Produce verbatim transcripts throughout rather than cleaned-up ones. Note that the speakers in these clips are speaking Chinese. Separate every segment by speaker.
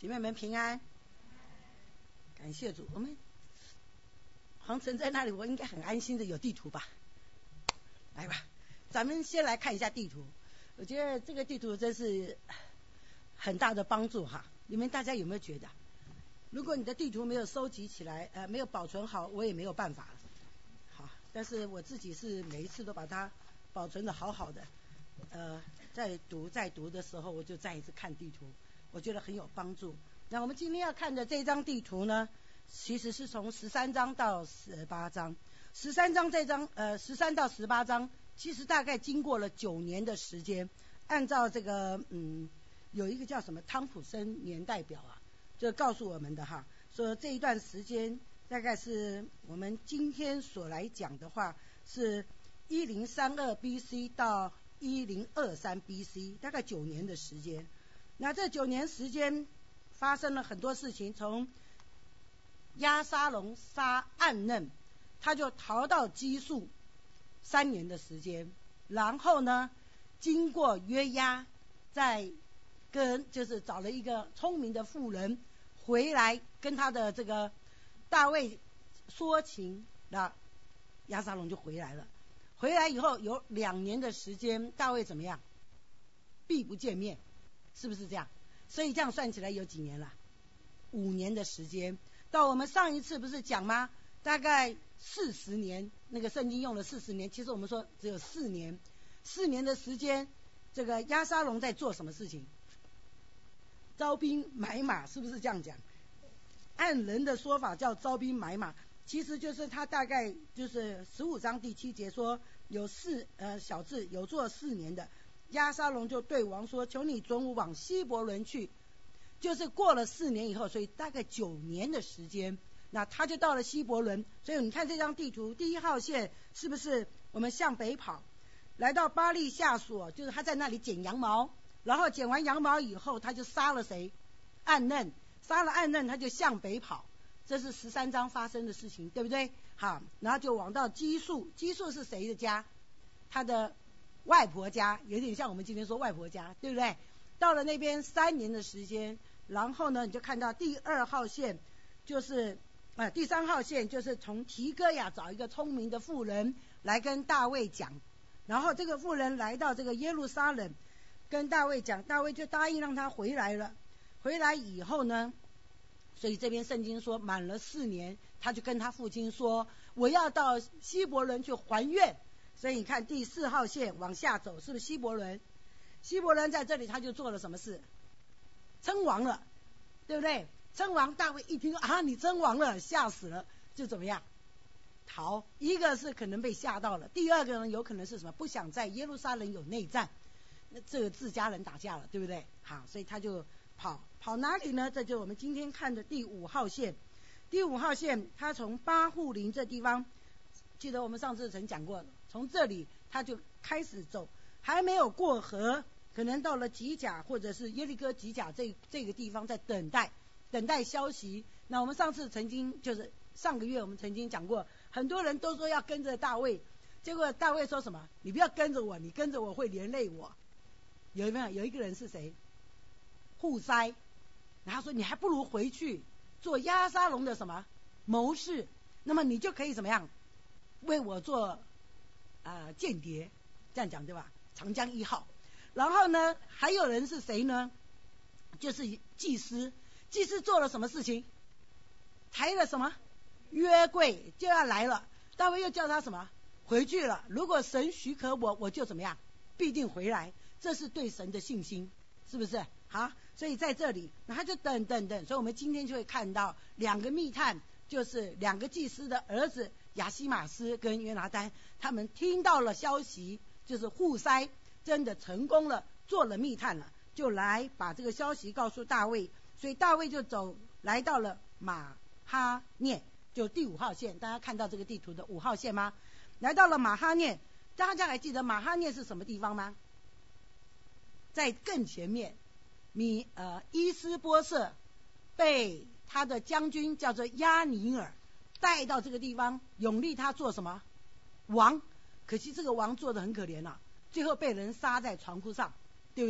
Speaker 1: 姐妹们平安，感谢主。我们黄晨在那里，我应该很安心的有地图吧？来吧，咱们先来看一下地图。我觉得这个地图真是很大的帮助哈。你们大家有没有觉得，如果你的地图没有收集起来，呃，没有保存好，我也没有办法了。好，但是我自己是每一次都把它保存的好好的。呃，在读在读的时候，我就再一次看地图，我觉得很有帮助。那我们今天要看的这张地图呢，其实是从十三章到十八章。十三章这张，呃，十三到十八章，其实大概经过了九年的时间。按照这个，嗯，有一个叫什么汤普森年代表啊，就告诉我们的哈，说这一段时间大概是我们今天所来讲的话，是一零三二 B C 到一零二三 B C， 大概九年的时间。那这九年时间发生了很多事情，从押沙龙杀暗嫩，他就逃到基述三年的时间，然后呢，经过约押，再跟就是找了一个聪明的妇人回来跟他的这个大卫说情，那押沙龙就回来了。回来以后有两年的时间，大卫怎么样？避不见面，是不是这样？所以这样算起来有几年了？五年的时间。到我们上一次不是讲吗？大概四十年，那个圣经用了四十年，其实我们说只有四年。四年的时间，这个押沙龙在做什么事情？招兵买马，是不是这样讲？按人的说法叫招兵买马，其实就是他大概就是十五章第七节说，有四呃小字有做四年的，押沙龙就对王说：“求你准我往希伯伦去。”就是过了四年以后，所以大概九年的时间，那他就到了希伯伦。所以你看这张地图，第一号线是不是我们向北跑，来到巴利夏所，就是他在那里剪羊毛，然后剪完羊毛以后，他就杀了谁？暗嫩，杀了暗嫩，他就向北跑。这是十三章发生的事情，对不对？好，然后就往到基述，基述是谁的家？他的外婆家，有点像我们今天说外婆家，对不对？到了那边三年的时间，然后呢，你就看到第二号线，就是呃第三号线，就是从提哥亚找一个聪明的妇人来跟大卫讲，然后这个妇人来到这个耶路撒冷，跟大卫讲，大卫就答应让他回来了。回来以后呢，所以这边圣经说满了四年，他就跟他父亲说，我要到希伯伦去还愿。所以你看第四号线往下走，是不是希伯伦？希伯伦在这里他就做了什么事？称王了，对不对？称王，大卫一听啊，你称王了，吓死了，就怎么样？逃。一个是可能被吓到了，第二个呢，有可能是什么？不想在耶路撒冷有内战，那这个自家人打架了，对不对？好，所以他就跑。跑哪里呢？这就是我们今天看的第五号线。第五号线，他从巴户林这地方，记得我们上次曾讲过，从这里他就开始走，还没有过河，可能到了吉甲或者是耶利哥吉甲这这个地方在等待等待消息。那我们上次曾经就是上个月我们曾经讲过，很多人都说要跟着大卫，结果大卫说什么？你不要跟着我，你跟着我会连累我。有没有？有一个人是谁？户筛。然后说你还不如回去做押沙龙的什么谋士，那么你就可以怎么样为我做呃间谍，这样讲对吧？长江一号。然后呢，还有人是谁呢？就是祭司。祭司做了什么事情？抬了什么约柜就要来了，大卫又叫他什么回去了。如果神许可我，我就怎么样必定回来。这是对神的信心，是不是？好，所以在这里，那他就等等等，所以我们今天就会看到两个密探，就是两个祭司的儿子亚西马斯跟约拿单，他们听到了消息，就是户筛真的成功了，做了密探了，就来把这个消息告诉大卫，所以大卫就走来到了马哈念，就第五号线，大家看到这个地图的五号线吗？来到了马哈念，大家还记得马哈念是什么地方吗？在更前面。米呃伊斯波瑟被他的将军叫做亚尼尔带到这个地方，永立他做什么王？可惜这个王做得很可怜啊，最后被人杀在床铺上，对不对？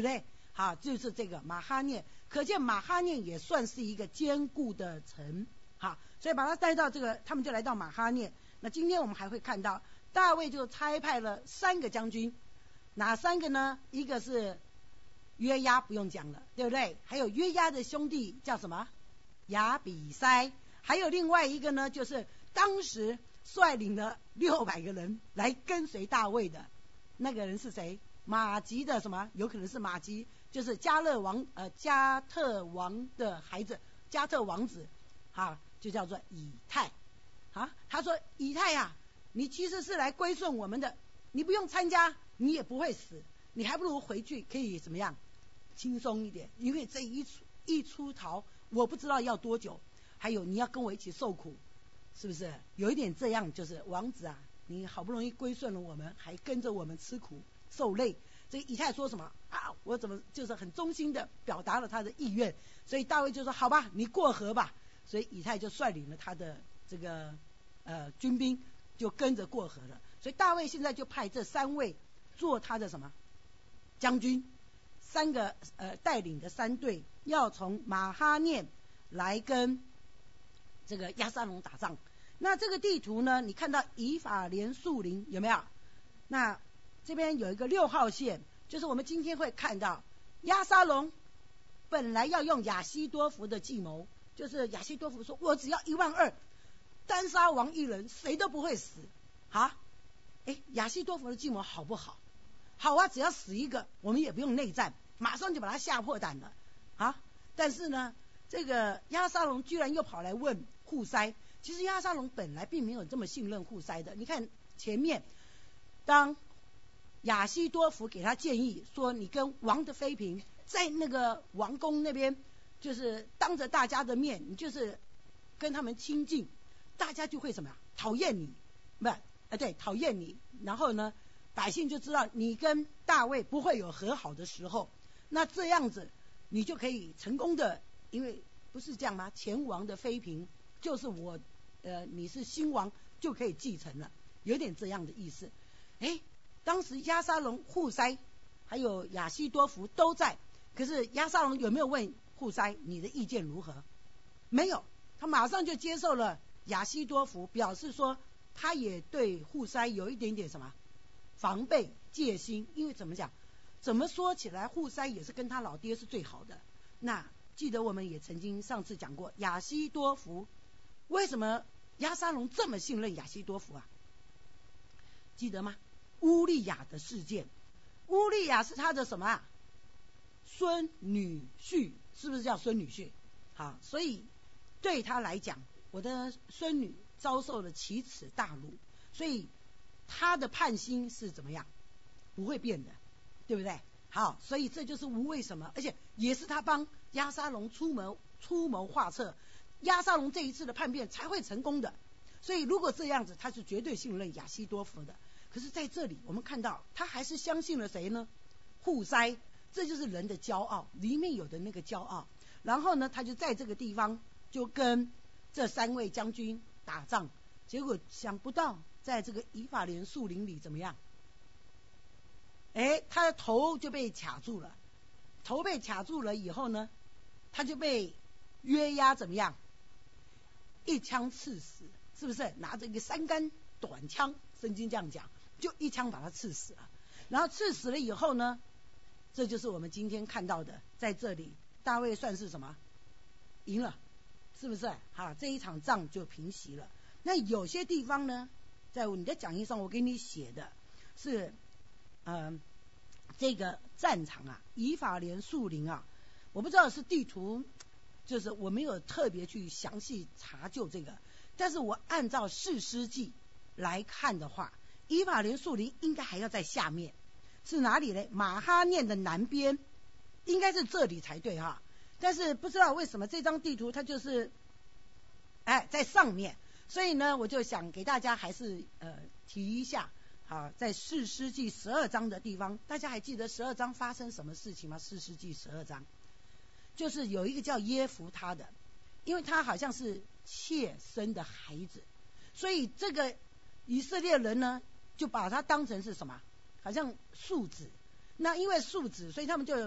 Speaker 1: 好，就是这个马哈念，可见马哈念也算是一个坚固的城。好，所以把他带到这个，他们就来到马哈念。那今天我们还会看到大卫就差派了三个将军，哪三个呢？一个是约押，不用讲了，对不对？还有约押的兄弟叫什么？亚比筛。还有另外一个呢，就是当时率领了六百个人来跟随大卫的那个人是谁？马吉的什么？有可能是马吉，就是加勒王呃加特王的孩子，加特王子，好，就叫做以太。啊，他说以太啊，你其实是来归顺我们的，你不用参加，你也不会死，你还不如回去可以怎么样轻松一点，因为这一出一出逃，我不知道要多久，还有你要跟我一起受苦，是不是有一点这样？就是王子啊，你好不容易归顺了我们，还跟着我们吃苦受累。这以太说什么啊？我怎么就是很衷心的表达了他的意愿，所以大卫就说好吧，你过河吧。所以以太就率领了他的这个呃军兵，就跟着过河了。所以大卫现在就派这三位做他的什么将军，三个呃带领的三队，要从马哈念来跟这个押沙龙打仗。那这个地图呢，你看到以法莲树林有没有？那这边有一个六号线，就是我们今天会看到押沙龙本来要用亚希多弗的计谋，就是亚希多弗说我只要一万二，单杀王一人，谁都不会死。好，哎，亚希多弗的计谋好不好？好啊，只要死一个，我们也不用内战，马上就把他吓破胆了啊！但是呢，这个押沙龙居然又跑来问户筛，其实押沙龙本来并没有这么信任户筛的。你看前面，当亚希多弗给他建议说，你跟王的妃嫔在那个王宫那边，就是当着大家的面，你就是跟他们亲近，大家就会什么呀？讨厌你，不，呃，对，讨厌你。然后呢，百姓就知道你跟大卫不会有和好的时候，那这样子你就可以成功的，因为不是这样吗？前王的妃嫔就是我，呃，你是新王就可以继承了，有点这样的意思。哎，当时押沙龙、户筛还有亚希多弗都在，可是押沙龙有没有问户筛你的意见如何？没有，他马上就接受了亚希多弗，表示说他也对户筛有一点点什么防备戒心，因为怎么讲？怎么说起来，户筛也是跟他老爹是最好的。那记得我们也曾经上次讲过，亚希多弗为什么押沙龙这么信任亚希多弗啊？记得吗？乌利亚的事件，乌利亚是他的什么啊？孙女婿，是不是叫孙女婿？好，所以对他来讲，我的孙女遭受了奇耻大辱，所以他的判心是怎么样？不会变的，对不对？好，所以这就是无为什么，而且也是他帮押沙龙出谋出谋划策，押沙龙这一次的叛变才会成功的。所以如果这样子，他是绝对信任亚希多弗的。可是在这里我们看到他还是相信了谁呢？户筛，这就是人的骄傲，里面有的那个骄傲。然后呢，他就在这个地方就跟这三位将军打仗，结果想不到在这个以法莲树林里怎么样？哎，他的头就被卡住了，头被卡住了以后呢，他就被约押怎么样？一枪刺死，是不是？拿着一个三杆短枪，圣经这样讲，就一枪把他刺死了。然后刺死了以后呢，这就是我们今天看到的，在这里大卫算是什么？赢了，是不是？好，这一场仗就平息了。那有些地方呢，在你的讲义上我给你写的是呃这个战场啊，以法莲树林啊，我不知道是地图，就是我没有特别去详细查究这个，但是我按照士师记来看的话，以法莲树林应该还要在下面，是哪里呢？马哈念的南边，应该是这里才对哈。但是不知道为什么这张地图它就是哎在上面，所以呢我就想给大家还是呃提一下。好，在士师记十二章的地方，大家还记得十二章发生什么事情吗？士师记十二章就是有一个叫耶弗他的，因为他好像是妾生的孩子，所以这个以色列人呢就把他当成是什么？好像庶子。那因为庶子，所以他们就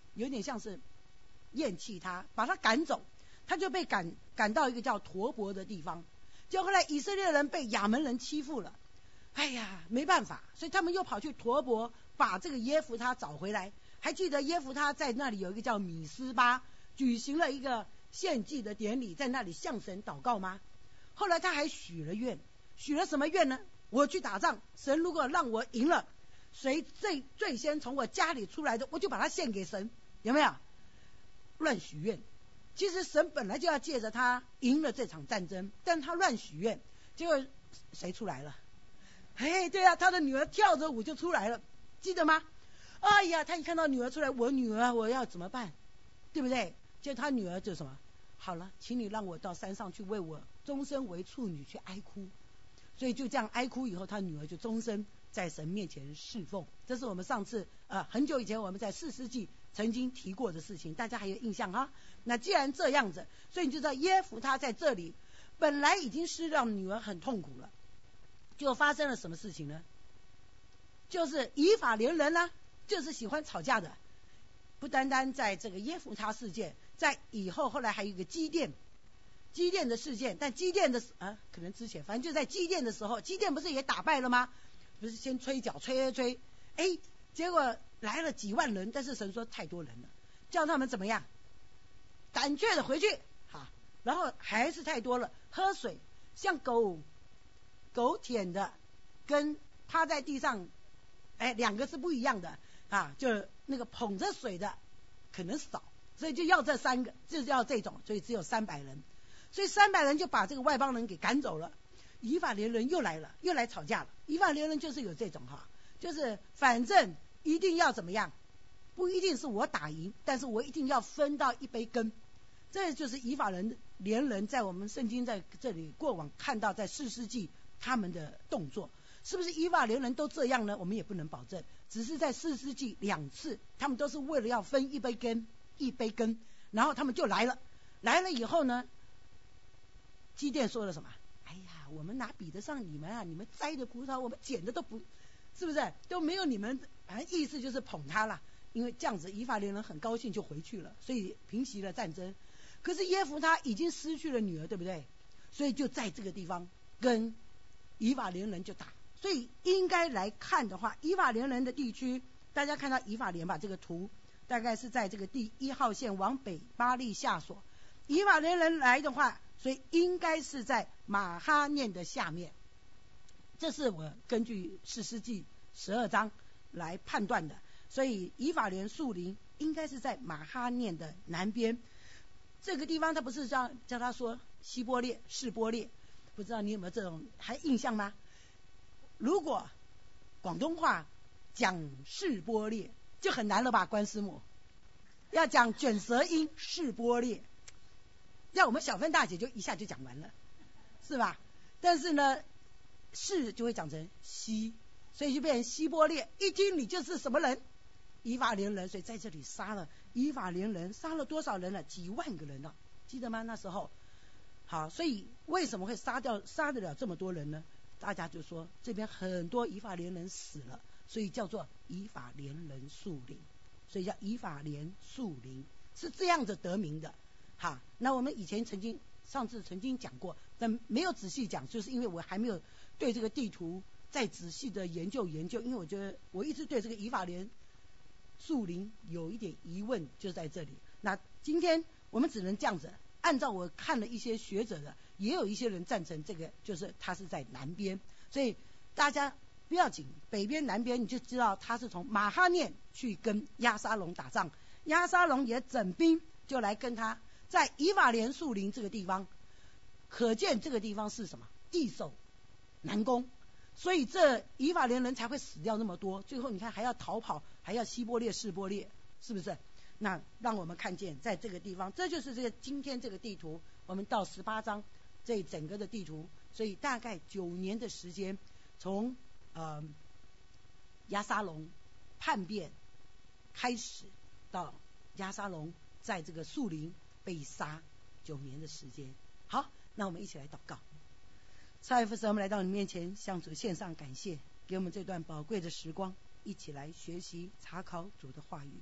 Speaker 1: 有点像是厌弃他，把他赶走，他就被赶赶到一个叫陀伯的地方。就后来以色列人被亚门人欺负了，哎呀没办法，所以他们又跑去陀伯把这个耶弗他找回来。还记得耶弗他在那里有一个叫米斯巴，举行了一个献祭的典礼，在那里向神祷告吗？后来他还许了愿，许了什么愿呢？我去打仗，神如果让我赢了，谁最最先从我家里出来的，我就把他献给神。有没有乱许愿？其实神本来就要借着他赢了这场战争，但他乱许愿，结果谁出来了？哎，对啊，他的女儿跳着舞就出来了，记得吗？哎呀，他一看到女儿出来，我女儿我要怎么办？对不对？就他女儿就什么？好了，请你让我到山上去为我终身为处女去哀哭。所以就这样哀哭以后，他女儿就终身在神面前侍奉。这是我们上次呃很久以前我们在四世纪曾经提过的事情，大家还有印象哈？那既然这样子，所以你就知道耶弗他在这里本来已经是让女儿很痛苦了，就发生了什么事情呢？就是以法莲人呢、啊，就是喜欢吵架的。不单单在这个耶弗他事件，在以后后来还有一个基甸基甸的事件，但基甸的啊，可能之前反正就在基甸的时候，基甸不是也打败了吗？不是先吹角吹吹吹，哎，结果来了几万人，但是神说太多人了，叫他们怎么样？胆怯的回去，好，然后还是太多了，喝水像狗狗舔的，跟趴在地上，哎，两个是不一样的啊，就那个捧着水的可能少，所以就要这三个，就要这种，所以只有三百人，所以三百人就把这个外邦人给赶走了。以法莲人又来了，又来吵架了。以法莲人就是有这种哈，就是反正一定要怎么样，不一定是我打赢，但是我一定要分到一杯羹。这就是以法莲人在我们圣经在这里过往看到在四世纪他们的动作，是不是以法莲人都这样呢？我们也不能保证，只是在四世纪两次，他们都是为了要分一杯羹，一杯羹，然后他们就来了。来了以后呢，基甸说了什么？哎呀，我们哪比得上你们啊？你们摘的葡萄，我们捡的都不，是不是都没有你们？反正意思就是捧他了。因为这样子，以法莲人很高兴就回去了，所以平息了战争。可是耶弗他已经失去了女儿，对不对？所以就在这个地方跟以法莲人就打。所以应该来看的话，以法莲人的地区，大家看到以法莲吧，这个图大概是在这个第一号线往北巴利下所。以法莲人来的话，所以应该是在马哈念的下面，这是我根据士师记十二章来判断的。所以以法莲树林应该是在马哈念的南边，这个地方他不是叫叫他说希波列示波列，不知道你有没有这种还印象吗？如果广东话讲示波列就很难了吧，关师母要讲卷舌音示波列，要我们小芬大姐就一下就讲完了，是吧？但是呢，示就会讲成希，所以就变成希波列。一听你就是什么人？以法莲人，所以在这里杀了以法莲人，杀了多少人了？几万个人了，记得吗？那时候，好，所以为什么会杀掉杀得了这么多人呢？大家就说这边很多以法莲人死了，所以叫做以法莲人树林，所以叫以法莲树林，是这样子得名的。好，那我们以前曾经上次曾经讲过，但没有仔细讲，就是因为我还没有对这个地图再仔细的研究研究，因为我觉得我一直对这个以法莲树林有一点疑问，就在这里。那今天我们只能这样子，按照我看了一些学者的，也有一些人赞成这个，就是它是在南边，所以大家不要紧，北边南边你就知道他是从马哈念去跟押沙龙打仗，押沙龙也整兵就来跟他在以法莲树林这个地方，可见这个地方是什么？易守难攻，所以这以法莲人才会死掉那么多，最后你看还要逃跑，还要希波列示波列，是不是？那让我们看见在这个地方，这就是这个今天这个地图，我们到十八章这整个的地图，所以大概九年的时间，从呃押沙龙叛变开始到押沙龙在这个树林被杀九年的时间。好，那我们一起来祷告。慈爱父神，我们来到你面前，向主献上感谢，给我们这段宝贵的时光，一起来学习查考主的话语。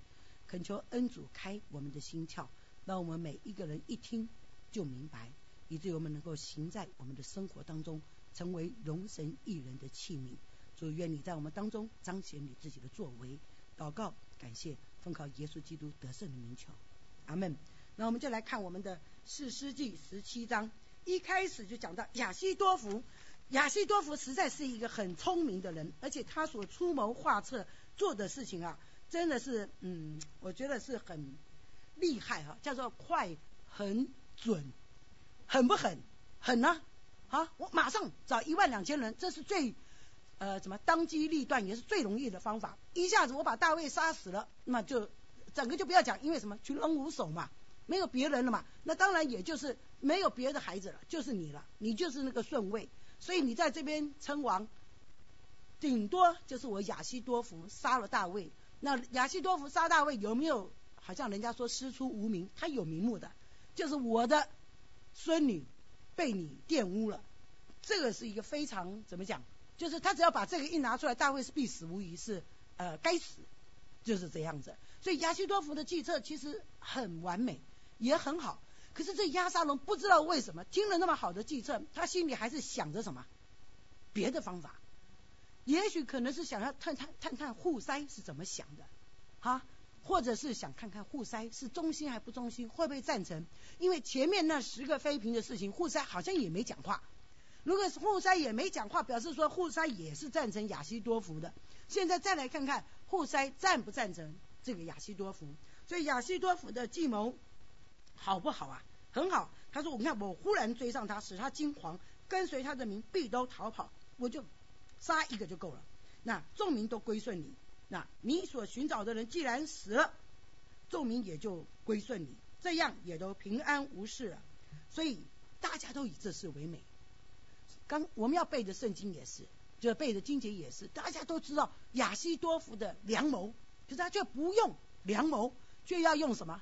Speaker 1: 恳求恩主开我们的心窍，让我们每一个人一听就明白，以至于我们能够行在我们的生活当中，成为荣神益人的器皿。主，愿你在我们当中彰显你自己的作为。祷告感谢，奉靠耶稣基督得胜的名求，阿们。那我们就来看我们的士师记十七章，一开始就讲到亚希多弗。亚希多弗实在是一个很聪明的人，而且他所出谋划策做的事情啊，真的是嗯，我觉得是很厉害啊，叫做快、很准，狠不狠？狠啊！啊，我马上找一万两千人，这是最呃怎么当机立断，也是最容易的方法。一下子我把大卫杀死了，那就整个就不要讲，因为什么？群龙无首嘛，没有别人了嘛。那当然也就是没有别的孩子了，就是你了，你就是那个顺位。所以你在这边称王，顶多就是我亚希多弗杀了大卫。那亚希多弗杀大卫有没有？好像人家说师出无名，他有名目的，就是我的孙女被你玷污了。这个是一个非常怎么讲？就是他只要把这个一拿出来，大卫是必死无疑，是呃该死，就是这样子。所以亚希多弗的计策其实很完美，也很好。可是这押沙龙不知道为什么听了那么好的计策，他心里还是想着什么别的方法，也许可能是想要探探探探户筛是怎么想的啊，或者是想看看户筛是忠心还不忠心，会不会赞成。因为前面那十个妃嫔的事情，户筛好像也没讲话。如果户筛也没讲话，表示说户筛也是赞成亚希多弗的。现在再来看看户筛赞不赞成这个亚希多弗。所以亚希多弗的计谋好不好啊？很好。他说：“我看我忽然追上他，使他惊惶，跟随他的民必都逃跑，我就杀一个就够了。那众民都归顺你。那你所寻找的人既然死了，众民也就归顺你，这样也都平安无事了。所以大家都以这事为美。刚我们要背的圣经也是，就背的经节也是，大家都知道亚希多弗的良谋，可是他却不用良谋，却要用什么？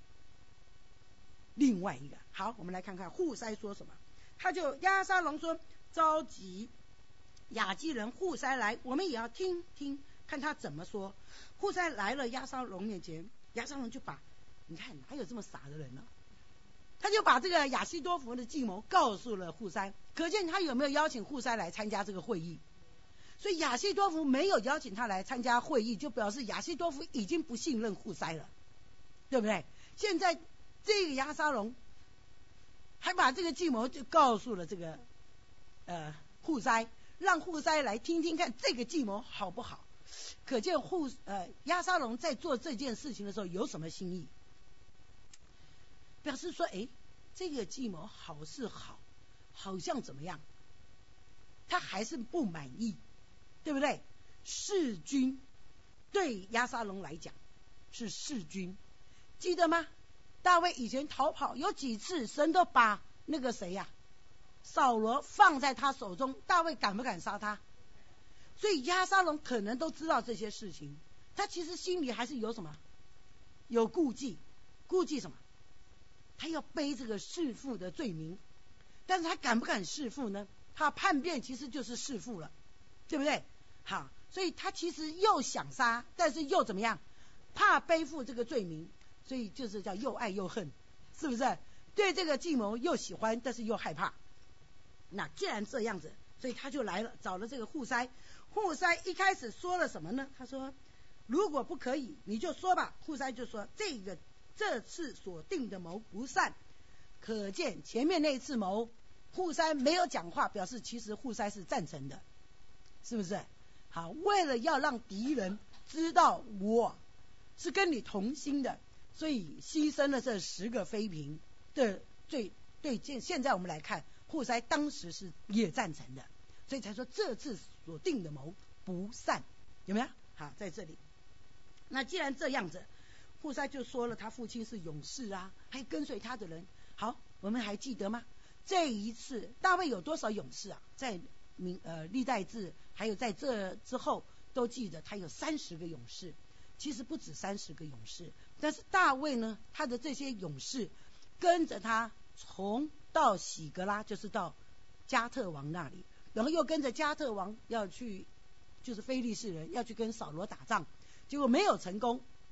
Speaker 1: 另外一个。好，我们来看看户筛说什么。他就押沙龙说：召集亚基人户筛来，我们也要听听看他怎么说。户筛来了押沙龙面前，押沙龙就把，你看哪有这么傻的人呢？他就把这个亚希多弗的计谋告诉了户筛，可见他有没有邀请户筛来参加这个会议。所以亚希多弗没有邀请他来参加会议，就表示亚希多弗已经不信任户筛了，对不对？现在这个押沙龙还把这个计谋就告诉了这个呃户筛，让户筛来听听看这个计谋好不好。可见户呃押沙龙在做这件事情的时候有什么心意，表示说，哎，这个计谋好是好，好像怎么样，他还是不满意，对不对？弑君对押沙龙来讲是弑君，记得吗？大卫以前逃跑有几次，神都把那个谁呀、啊，扫罗放在他手中，大卫敢不敢杀他？所以押沙龙可能都知道这些事情，他其实心里还是有什么，有顾忌，顾忌什么？他要背这个弑父的罪名，但是他敢不敢弑父呢？他叛变其实就是弑父了，对不对？好，所以他其实又想杀，但是又怎么样？怕背负这个罪名。所以就是叫又爱又恨，是不是？对这个计谋又喜欢，但是又害怕。那既然这样子，所以他就来了，找了这个户筛。户筛一开始说了什么呢？他说：“如果不可以，你就说吧。”户筛就说：“这个这次所定的谋不善。”可见前面那一次谋，户筛没有讲话，表示其实户筛是赞成的，是不是？好，为了要让敌人知道我是跟你同心的。所以牺牲了这十个妃嫔的罪，对现现在我们来看，户筛当时是也赞成的，所以才说这次所定的谋不善，有没有？好，在这里。那既然这样子，户筛就说了他父亲是勇士啊，还跟随他的人。好，我们还记得吗？这一次大卫有多少勇士啊？在明呃历代志还有在这之后都记得他有三十个勇士。其实不止三十个勇士，但是大卫呢，他的这些勇士跟着他从到喜格拉，就是到加特王那里，然后又跟着加特王要去，就是非利士人要去跟扫罗打仗，结果没有成功，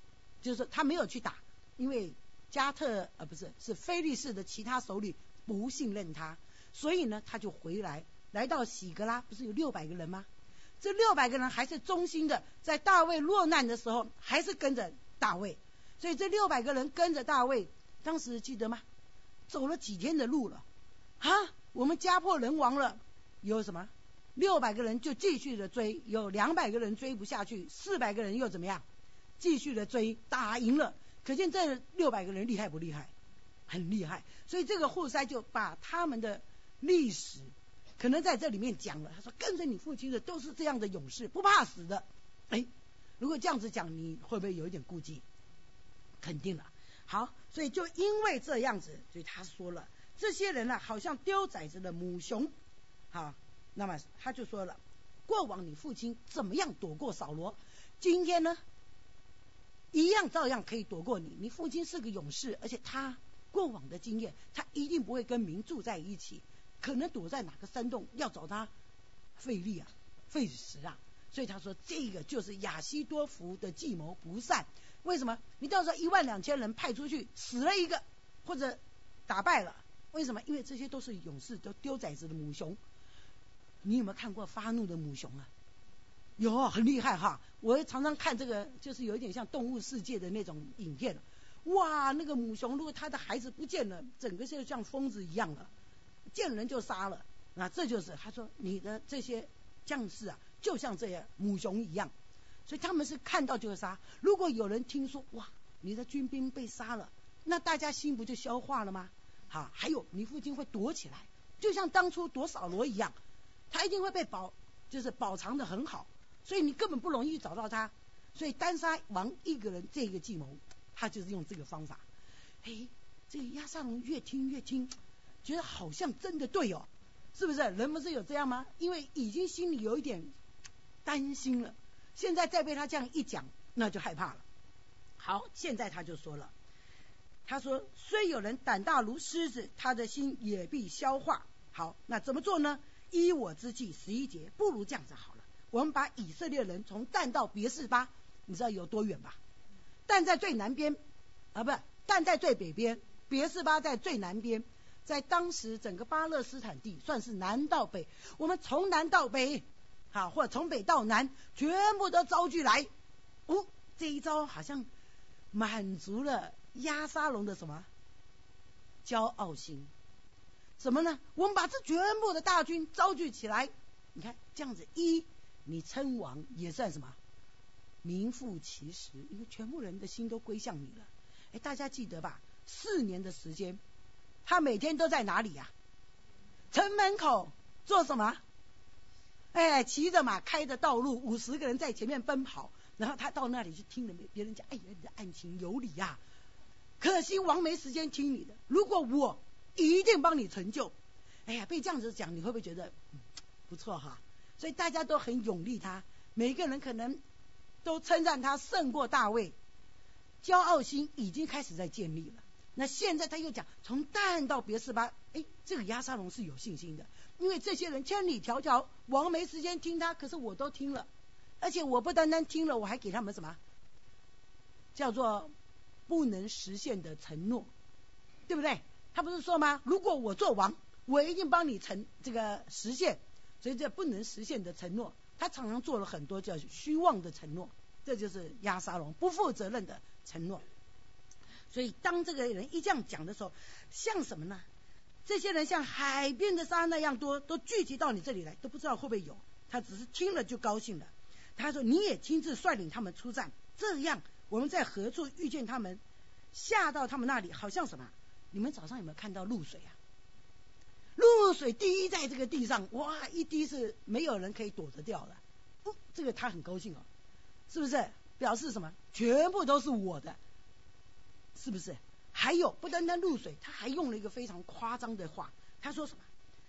Speaker 1: 就是他没有去打，因为加特呃不是是非利士的其他首领不信任他，所以呢他就回来，来到喜格拉，不是有六百个人吗？这六百个人还是忠心的，在大卫落难的时候还是跟着大卫，所以这六百个人跟着大卫，当时记得吗？走了几天的路了啊，我们家破人亡了，有什么六百个人就继续的追，有两百个人追不下去，四百个人又怎么样继续的追，打赢了。可见这六百个人厉害不厉害？很厉害。所以这个户筛就把他们的历史可能在这里面讲了，他说跟着你父亲的都是这样的勇士，不怕死的。哎，如果这样子讲，你会不会有一点顾忌？肯定了。好，所以就因为这样子，所以他说了，这些人呢、啊、好像丢崽子的母熊。好，那么他就说了，过往你父亲怎么样躲过扫罗，今天呢一样照样可以躲过你。你父亲是个勇士，而且他过往的经验，他一定不会跟民住在一起，可能躲在哪个山洞，要找他费力啊费时啊。所以他说这个就是亚希多弗的计谋不善。为什么？你到时候一万两千人派出去，死了一个或者打败了，为什么？因为这些都是勇士，都丢崽子的母熊。你有没有看过发怒的母熊啊？有，很厉害哈！我常常看这个，就是有一点像动物世界的那种影片。哇，那个母熊如果它的孩子不见了，整个就像疯子一样了，见人就杀了。那这就是他说你的这些将士啊，就像这样母熊一样，所以他们是看到就会杀。如果有人听说哇，你的军兵被杀了，那大家心不就消化了吗？好，还有你父亲会躲起来，就像当初躲扫罗一样，他一定会被保，就是保藏的很好，所以你根本不容易找到他。所以单杀王一个人这个计谋，他就是用这个方法。嘿，这个押沙龙越听越听，觉得好像真的对哦，是不是？人不是有这样吗？因为已经心里有一点担心了，现在再被他这样一讲，那就害怕了。好，现在他就说了，他说虽有人胆大如狮子，他的心也必消化。好，那怎么做呢？依我之计，十一节，不如这样子好了，我们把以色列人从但到别是巴，你知道有多远吧？但在最南边啊，不是，但在最北边，别是巴在最南边，在当时整个巴勒斯坦地算是南到北，我们从南到北，好，或者从北到南，全部都招聚来。哦，这一招好像满足了押沙龙的什么骄傲心？什么呢？我们把这全部的大军招聚起来，你看这样子，一你称王也算什么名副其实，因为全部人的心都归向你了。哎，大家记得吧？四年的时间，他每天都在哪里呀、啊？城门口做什么？哎，骑着马，开着道路，五十个人在前面奔跑，然后他到那里去听了别人讲，哎呀，你的案情有理呀、啊。可惜王没时间听你的，如果我一定帮你成就。哎呀，被这样子讲，你会不会觉得、嗯、不错哈？所以大家都很拥立他，每一个人可能都称赞他胜过大卫，骄傲心已经开始在建立了。那现在他又讲从但到别是巴，哎，这个押沙龙是有信心的，因为这些人千里迢迢，王没时间听他，可是我都听了，而且我不单单听了，我还给他们什么叫做不能实现的承诺，对不对？他不是说吗？如果我做王，我一定帮你成这个实现。所以这不能实现的承诺，他常常做了很多叫虚妄的承诺，这就是押沙龙不负责任的承诺。所以当这个人一这样讲的时候，像什么呢？这些人像海边的沙那样多，都聚集到你这里来，都不知道会不会有。他只是听了就高兴了。他说你也亲自率领他们出战，这样我们在何处遇见他们，下到他们那里，好像什么？你们早上有没有看到露水啊？露水滴在这个地上，哇，一滴是没有人可以躲得掉的。哦，这个他很高兴哦，是不是？表示什么？全部都是我的，是不是？还有不单单露水，他还用了一个非常夸张的话，他说什么？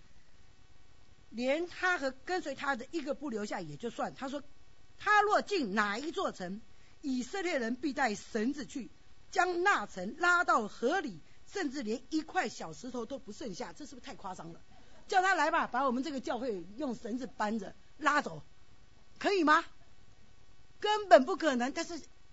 Speaker 1: 连他和跟随他的一个不留下也就算，他说他若进哪一座城，以色列人必带绳子去，将那城拉到河里，甚至连一块小石头都不剩下。这是不是太夸张了？叫他来吧，把我们这个教会用绳子搬着拉走，可以吗？根本不可能。但是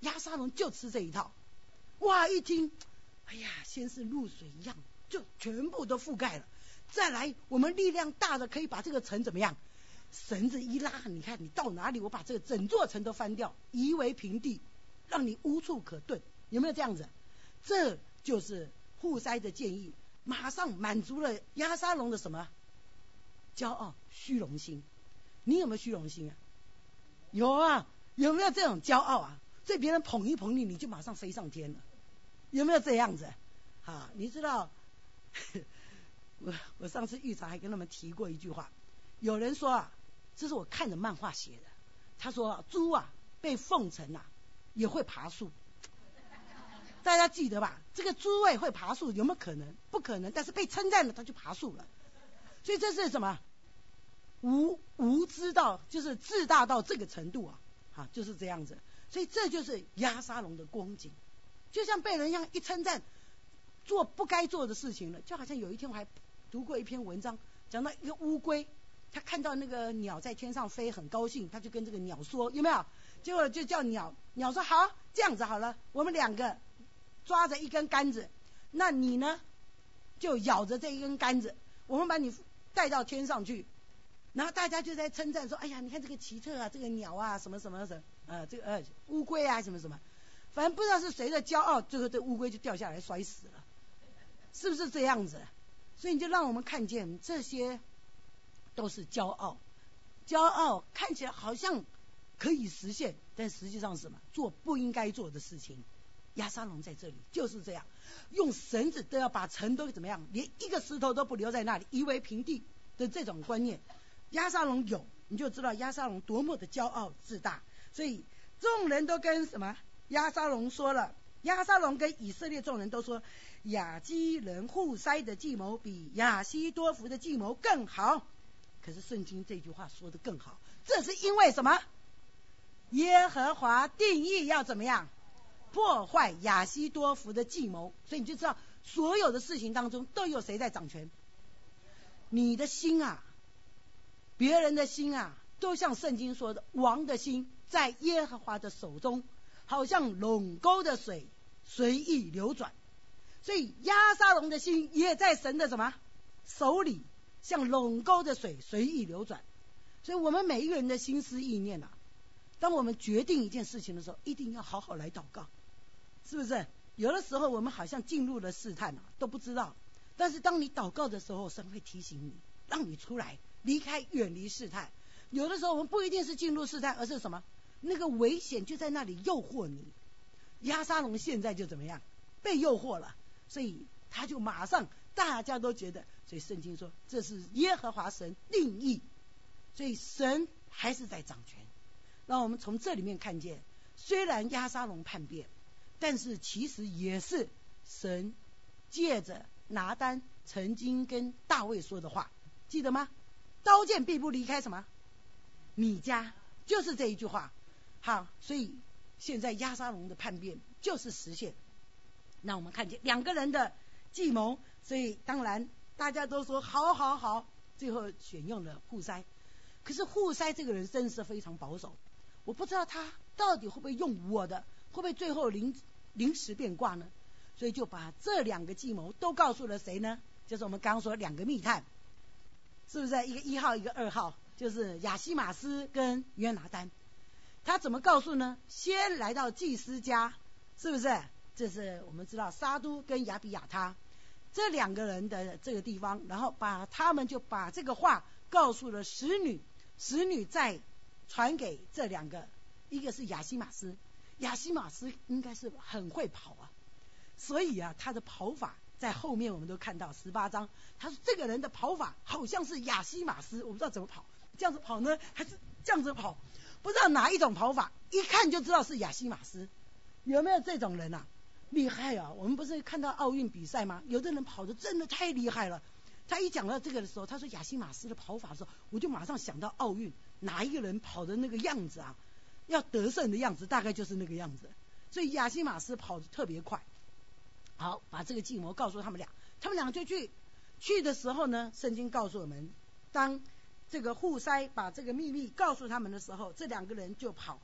Speaker 1: 押沙龙就吃这一套。哇，一听，哎呀，先是露水一样，就全部都覆盖了。再来，我们力量大的可以把这个城怎么样？绳子一拉，你看你到哪里，我把这个整座城都翻掉，夷为平地，让你无处可遁。有没有这样子？这就是户筛的建议，马上满足了押沙龙的什么？骄傲、虚荣心。你有没有虚荣心啊？有啊，有没有这种骄傲啊？所以别人捧一捧你，你就马上飞上天了。有没有这样子？啊，你知道，我我上次预查还跟他们提过一句话，有人说啊，这是我看着漫画写的，他说、啊、猪啊被奉承啊也会爬树。大家记得吧？这个猪也会爬树，有没有可能？不可能，但是被称赞了，他就爬树了。所以这是什么？无无知到就是自大到这个程度啊，啊，就是这样子。所以这就是押沙龙的光景，就像被人一样一称赞，做不该做的事情了。就好像有一天我还读过一篇文章，讲到一个乌龟，他看到那个鸟在天上飞，很高兴，他就跟这个鸟说，有没有？结果就叫鸟，鸟说好，这样子好了，我们两个抓着一根杆子，那你呢就咬着这一根杆子，我们把你带到天上去。然后大家就在称赞说，哎呀，你看这个奇特啊，这个鸟啊，什么什么什么，呃，这个呃乌龟啊，什么什么，反正不知道是谁的骄傲，最后这乌龟就掉下来摔死了，是不是这样子？所以你就让我们看见这些都是骄傲，骄傲看起来好像可以实现，但实际上是什么？做不应该做的事情。押沙龙在这里就是这样，用绳子都要把城都怎么样，连一个石头都不留在那里，夷为平地的这种观念。押沙龙有，你就知道押沙龙多么的骄傲自大。所以众人都跟什么押沙龙说了，押沙龙跟以色列众人都说，亚基人户筛的计谋比亚希多弗的计谋更好。可是圣经这句话说的更好，这是因为什么？耶和华定义要怎么样破坏亚希多弗的计谋。所以你就知道所有的事情当中都有谁在掌权。你的心啊，别人的心啊，都像圣经说的，王的心在耶和华的手中，好像垄沟的水随意流转。所以押沙龙的心也在神的什么手里，像垄沟的水随意流转。所以我们每一个人的心思意念啊，当我们决定一件事情的时候，一定要好好来祷告，是不是？有的时候我们好像进入了试探啊，都不知道，但是当你祷告的时候，神会提醒你，让你出来离开，远离试探。有的时候我们不一定是进入试探，而是什么？那个危险就在那里诱惑你。押沙龙现在就怎么样？被诱惑了，所以他就马上，大家都觉得，所以圣经说这是耶和华神定义，所以神还是在掌权。让我们从这里面看见，虽然押沙龙叛变，但是其实也是神借着拿单曾经跟大卫说的话，记得吗？刀剑必不离开什么你家，就是这一句话。好，所以现在押沙龙的叛变就是实现。那我们看见两个人的计谋，所以当然大家都说好好好，最后选用了户筛。可是户筛这个人真是非常保守，我不知道他到底会不会用我的，会不会最后临临时变卦呢？所以就把这两个计谋都告诉了谁呢？就是我们刚刚说两个密探，是不是？一个一号，一个二号，就是亚西马斯跟约拿单。他怎么告诉呢？先来到祭司家，是不是？这是我们知道撒都跟亚比亚他这两个人的这个地方，然后把他们就把这个话告诉了使女，使女再传给这两个，一个是亚西马斯，亚西马斯应该是很会跑啊，所以啊，他的跑法在后面我们都看到十八章，他说这个人的跑法好像是亚西马斯，我不知道怎么跑，这样子跑呢，还是这样子跑，不知道哪一种跑法，一看就知道是亚西马斯。有没有这种人啊？厉害啊！我们不是看到奥运比赛吗？有的人跑得真的太厉害了。他一讲到这个的时候，他说亚西马斯的跑法的时候，我就马上想到奥运哪一个人跑的那个样子啊，要得胜的样子，大概就是那个样子。所以亚西马斯跑得特别快。好，把这个计谋告诉他们俩，他们俩就去。去的时候呢，圣经告诉我们，当这个户筛把这个秘密告诉他们的时候，这两个人就跑。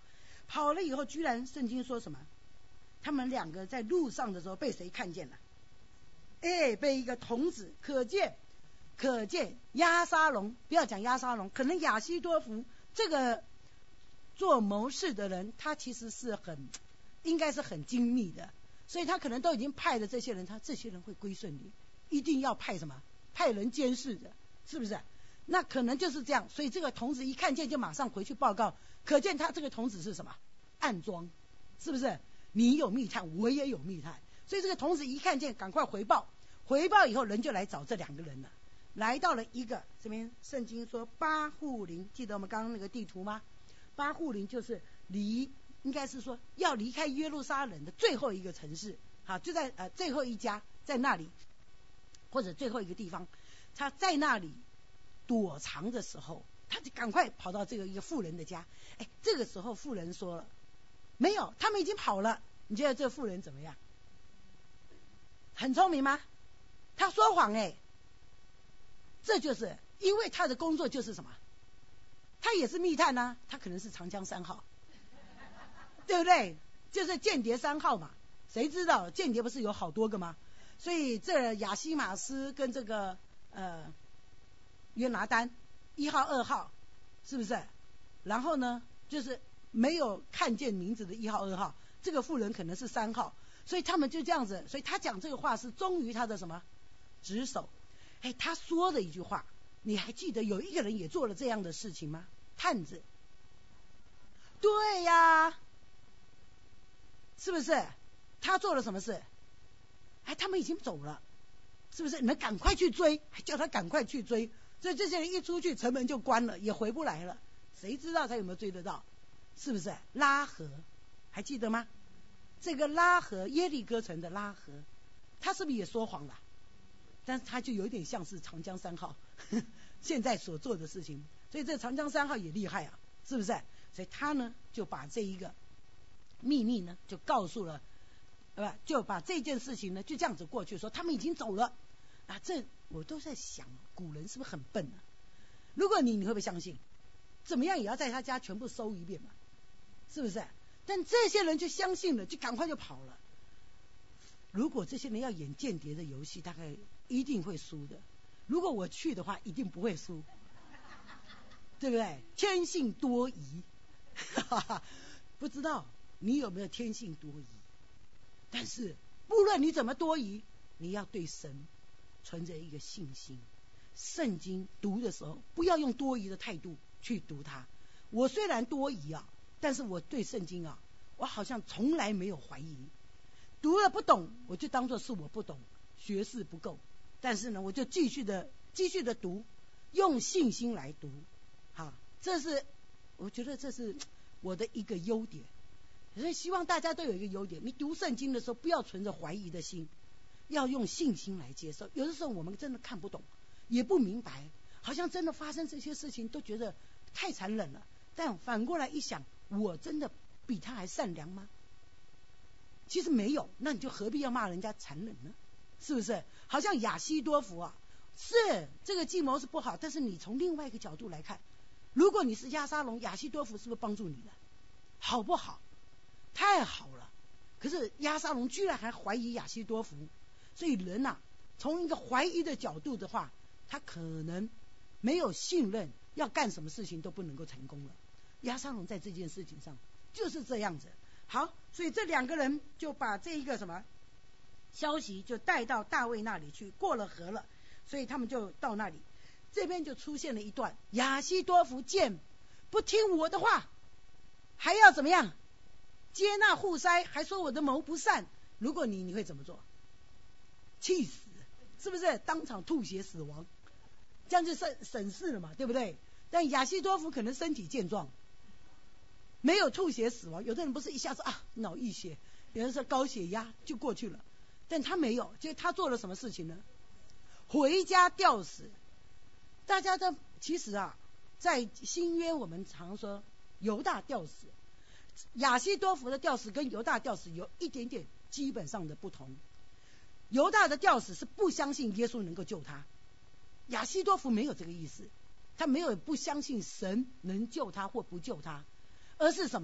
Speaker 1: 跑了以后，居然圣经说什么？他们两个在路上的时候被谁看见了？哎，被一个童子，可见，可见押沙龙，不要讲押沙龙，可能亚希多弗这个做谋士的人，他其实是很，应该是很精密的，所以他可能都已经派了这些人，他这些人会归顺你，一定要派什么？派人监视的，是不是？那可能就是这样，所以这个童子一看见就马上回去报告，可见他这个童子是什么？暗装，是不是？你有密探，我也有密探，所以这个童子一看见，赶快回报。回报以后，人就来找这两个人了。来到了一个这边，圣经说巴户林，记得我们刚刚那个地图吗？巴户林就是离，应该是说要离开耶路撒冷的最后一个城市，好，就在呃最后一家，在那里，或者最后一个地方，他在那里躲藏的时候，他就赶快跑到这个一个妇人的家。哎，这个时候妇人说了。没有，他们已经跑了。你觉得这妇人怎么样？很聪明吗？他说谎哎，这就是因为他的工作就是什么？他也是密探啊，他可能是长江三号，对不对？就是间谍三号嘛。谁知道间谍不是有好多个吗？所以这亚西马斯跟这个呃约拿丹一号、二号，是不是？然后呢，就是没有看见名字的一号、二号，这个妇人可能是三号，所以他们就这样子，所以他讲这个话是忠于他的什么职守。哎，他说的一句话，你还记得有一个人也做了这样的事情吗？探子。对呀，是不是？他做了什么事？哎，他们已经走了，是不是？你们赶快去追，还叫他赶快去追。所以这些人一出去，城门就关了，也回不来了。谁知道他有没有追得到？是不是？拉合还记得吗？这个拉合，耶利哥城的拉合，他是不是也说谎了？但是他就有点像是长江三号呵呵现在所做的事情，所以这长江三号也厉害啊，是不是？所以他呢就把这一个秘密呢就告诉了，呃，就把这件事情呢就这样子过去说他们已经走了啊。这我都在想，古人是不是很笨呢、啊？如果你你会不会相信？怎么样也要在他家全部搜一遍嘛，是不是？但这些人就相信了，就赶快就跑了。如果这些人要演间谍的游戏，大概一定会输的。如果我去的话，一定不会输，对不对？天性多疑，不知道你有没有天性多疑？但是不论你怎么多疑，你要对神存着一个信心。圣经读的时候，不要用多疑的态度去读它。我虽然多疑啊，但是我对圣经啊，我好像从来没有怀疑。读了不懂，我就当作是我不懂，学识不够。但是呢，我就继续的继续的读，用信心来读。好，这是我觉得这是我的一个优点。所以希望大家都有一个优点，你读圣经的时候不要存着怀疑的心，要用信心来接受。有的时候我们真的看不懂，也不明白，好像真的发生这些事情都觉得太残忍了。但反过来一想，我真的比他还善良吗？其实没有，那你就何必要骂人家残忍呢？是不是？好像亚希多弗啊，是这个计谋是不好，但是你从另外一个角度来看，如果你是押沙龙，亚希多弗是不是帮助你的？好不好？太好了。可是押沙龙居然还怀疑亚希多弗，所以人啊，从一个怀疑的角度的话，他可能没有信任，要干什么事情都不能够成功了。押沙龙在这件事情上就是这样子。好，所以这两个人就把这一个什么消息就带到大卫那里去，过了河了，所以他们就到那里。这边就出现了一段，亚希多弗见不听我的话，还要怎么样接纳户筛，还说我的谋不善。如果你你会怎么做？气死，是不是？当场吐血死亡，这样就省省事了嘛，对不对？但亚希多弗可能身体健壮，没有吐血死亡。有的人不是一下子啊脑溢血，有人说高血压就过去了，但他没有。就他做了什么事情呢？回家吊死。大家都其实啊，在新约我们常说犹大吊死，亚希多弗的吊死跟犹大吊死有一点点基本上的不同。犹大的吊死是不相信耶稣能够救他，亚希多弗没有这个意思，他没有不相信神能救他或不救他，而是什么？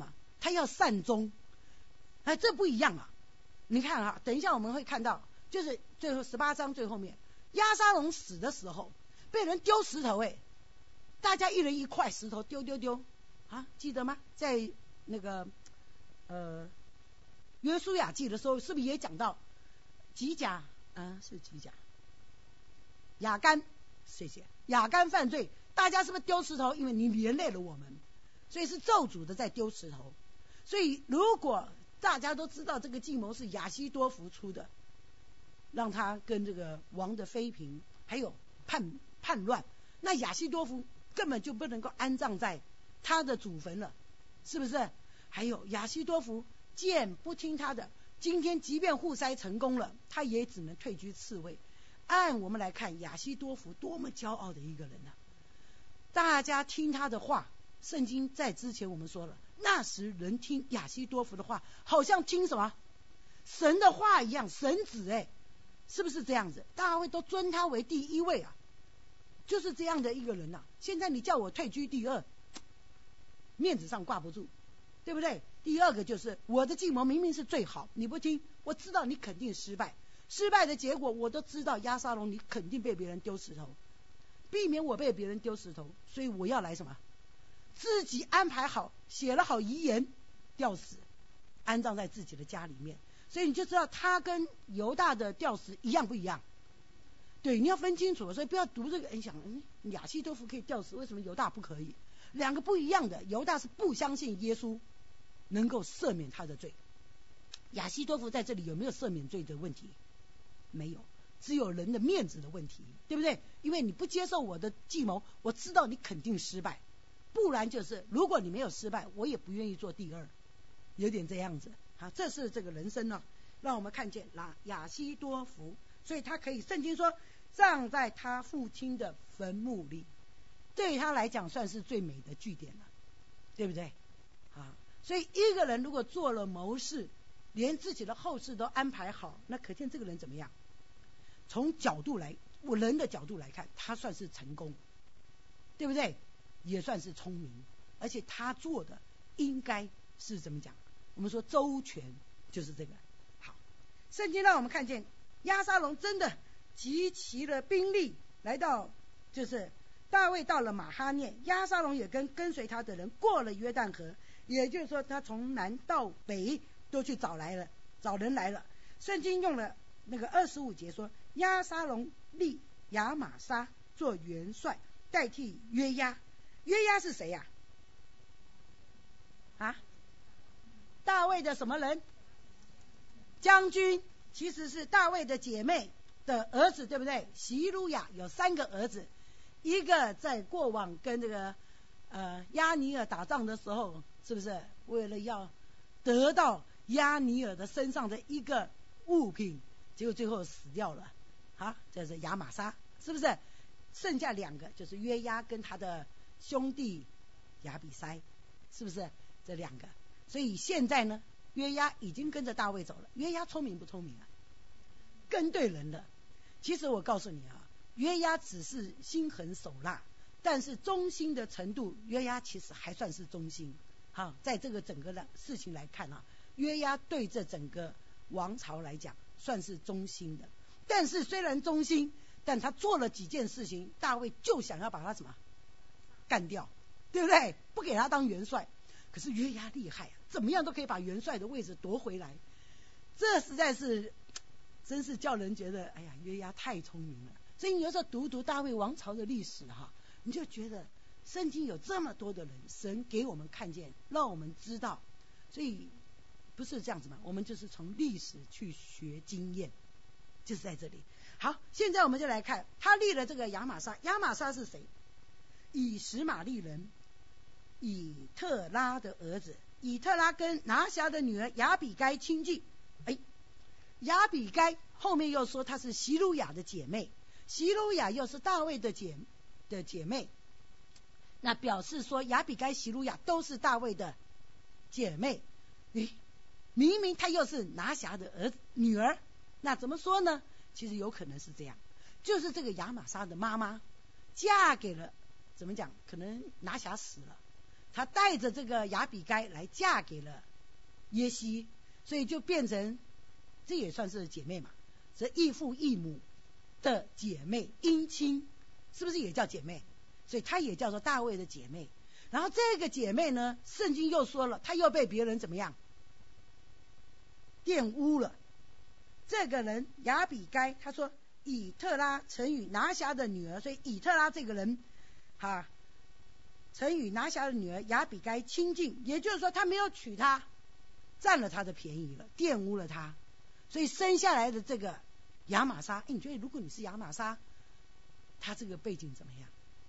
Speaker 1: 他要善终，哎，这不一样啊！你看啊，等一下我们会看到，就是最后十八章最后面，押沙龙死的时候被人丢石头，哎，大家一人一块石头丢丢丢啊，记得吗？在那个呃约书亚记的时候，是不是也讲到吉甲啊？是吉甲，亚干，谢谢，亚干犯罪，大家是不是丢石头？因为你连累了我们，所以是咒诅的在丢石头。所以如果大家都知道这个计谋是亚希多弗出的，让他跟这个王的妃嫔还有叛叛乱，那亚希多弗根本就不能够安葬在他的祖坟了，是不是？还有亚希多弗见不听他的，今天即便户筛成功了，他也只能退居次位。按我们来看，亚希多弗多么骄傲的一个人啊！大家听他的话，圣经在之前我们说了，那时人听亚希多弗的话，好像听什么神的话一样，神子哎，是不是这样子？大家会都尊他为第一位啊，就是这样的一个人呐、啊。现在你叫我退居第二，面子上挂不住，对不对？第二个就是我的计谋明明是最好，你不听，我知道你肯定失败，失败的结果我都知道，押沙龙你肯定被别人丢石头，避免我被别人丢石头，所以我要来什么？自己安排好，写了好遗言，吊死，安葬在自己的家里面。所以你就知道他跟犹大的吊死一样不一样？对，你要分清楚，所以不要读这个。你想，嗯，亚希多弗可以吊死，为什么犹大不可以？两个不一样的，犹大是不相信耶稣能够赦免他的罪，亚希多弗在这里有没有赦免罪的问题？没有，只有人的面子的问题，对不对？因为你不接受我的计谋，我知道你肯定失败，不然就是如果你没有失败，我也不愿意做第二，有点这样子。好，这是这个人生呢、啊，让我们看见啦亚希多弗，所以他可以，圣经说葬在他父亲的坟墓里，对他来讲算是最美的句点了，对不对？啊，所以一个人如果做了谋事，连自己的后事都安排好，那可见这个人怎么样？从角度来，我人的角度来看，他算是成功，对不对？也算是聪明，而且他做的应该是怎么讲？我们说周全，就是这个。好，圣经让我们看见押沙龙真的集齐了兵力，来到就是大卫到了马哈念，押沙龙也跟跟随他的人过了约旦河，也就是说他从南到北都去找来了，找人来了。圣经用了那个二十五节说，押沙龙立亚玛撒做元帅，代替约押。约押是谁呀、啊？啊，大卫的什么人？将军，其实是大卫的姐妹的儿子，对不对？席鲁雅有三个儿子，一个在过往跟这个呃亚尼尔打仗的时候，是不是为了要得到亚尼尔的身上的一个物品，结果最后死掉了啊？这是亚玛撒，是不是？剩下两个就是约押跟他的兄弟亚比筛，是不是这两个？所以现在呢，约押已经跟着大卫走了。约押聪明不聪明啊？跟对人了。其实我告诉你啊，约押只是心狠手辣，但是忠心的程度，约押其实还算是忠心。好，在这个整个的事情来看啊，约押对这整个王朝来讲算是忠心的。但是虽然忠心，但他做了几件事情，大卫就想要把他什么干掉，对不对？不给他当元帅。可是约押厉害啊，怎么样都可以把元帅的位置夺回来，这实在是真是叫人觉得，哎呀，约押太聪明了。所以你有时候读读大卫王朝的历史哈，你就觉得圣经有这么多的人，神给我们看见，让我们知道。所以不是这样子嘛，我们就是从历史去学经验，就是在这里。好，现在我们就来看他立了这个亚玛撒。亚玛撒是谁？以实玛利人以特拉的儿子。以特拉跟拿辖的女儿亚比该亲近。哎，亚比该后面又说她是席鲁雅的姐妹，席鲁雅又是大卫的姐的姐妹，那表示说亚比该、席鲁雅都是大卫的姐妹。哎，明明她又是拿辖的儿子女儿，那怎么说呢？其实有可能是这样，就是这个亚玛撒的妈妈嫁给了，怎么讲？可能拿辖死了， 他带着这个亚比该来嫁给了耶西，所以就变成这也算是姐妹嘛，是异父异母的姐妹，姻亲是不是也叫姐妹？所以她也叫做大卫的姐妹。然后这个姐妹呢，圣经又说了，她又被别人怎么样玷污了。这个人亚比该，他说以特拉曾与拿辖的女儿，所以以特拉这个人哈，曾与拿辖的女儿亚比该亲近，也就是说他没有娶她，占了她的便宜了，玷污了她，所以生下来的这个亚玛撒，你觉得如果你是亚玛撒，他这个背景怎么样？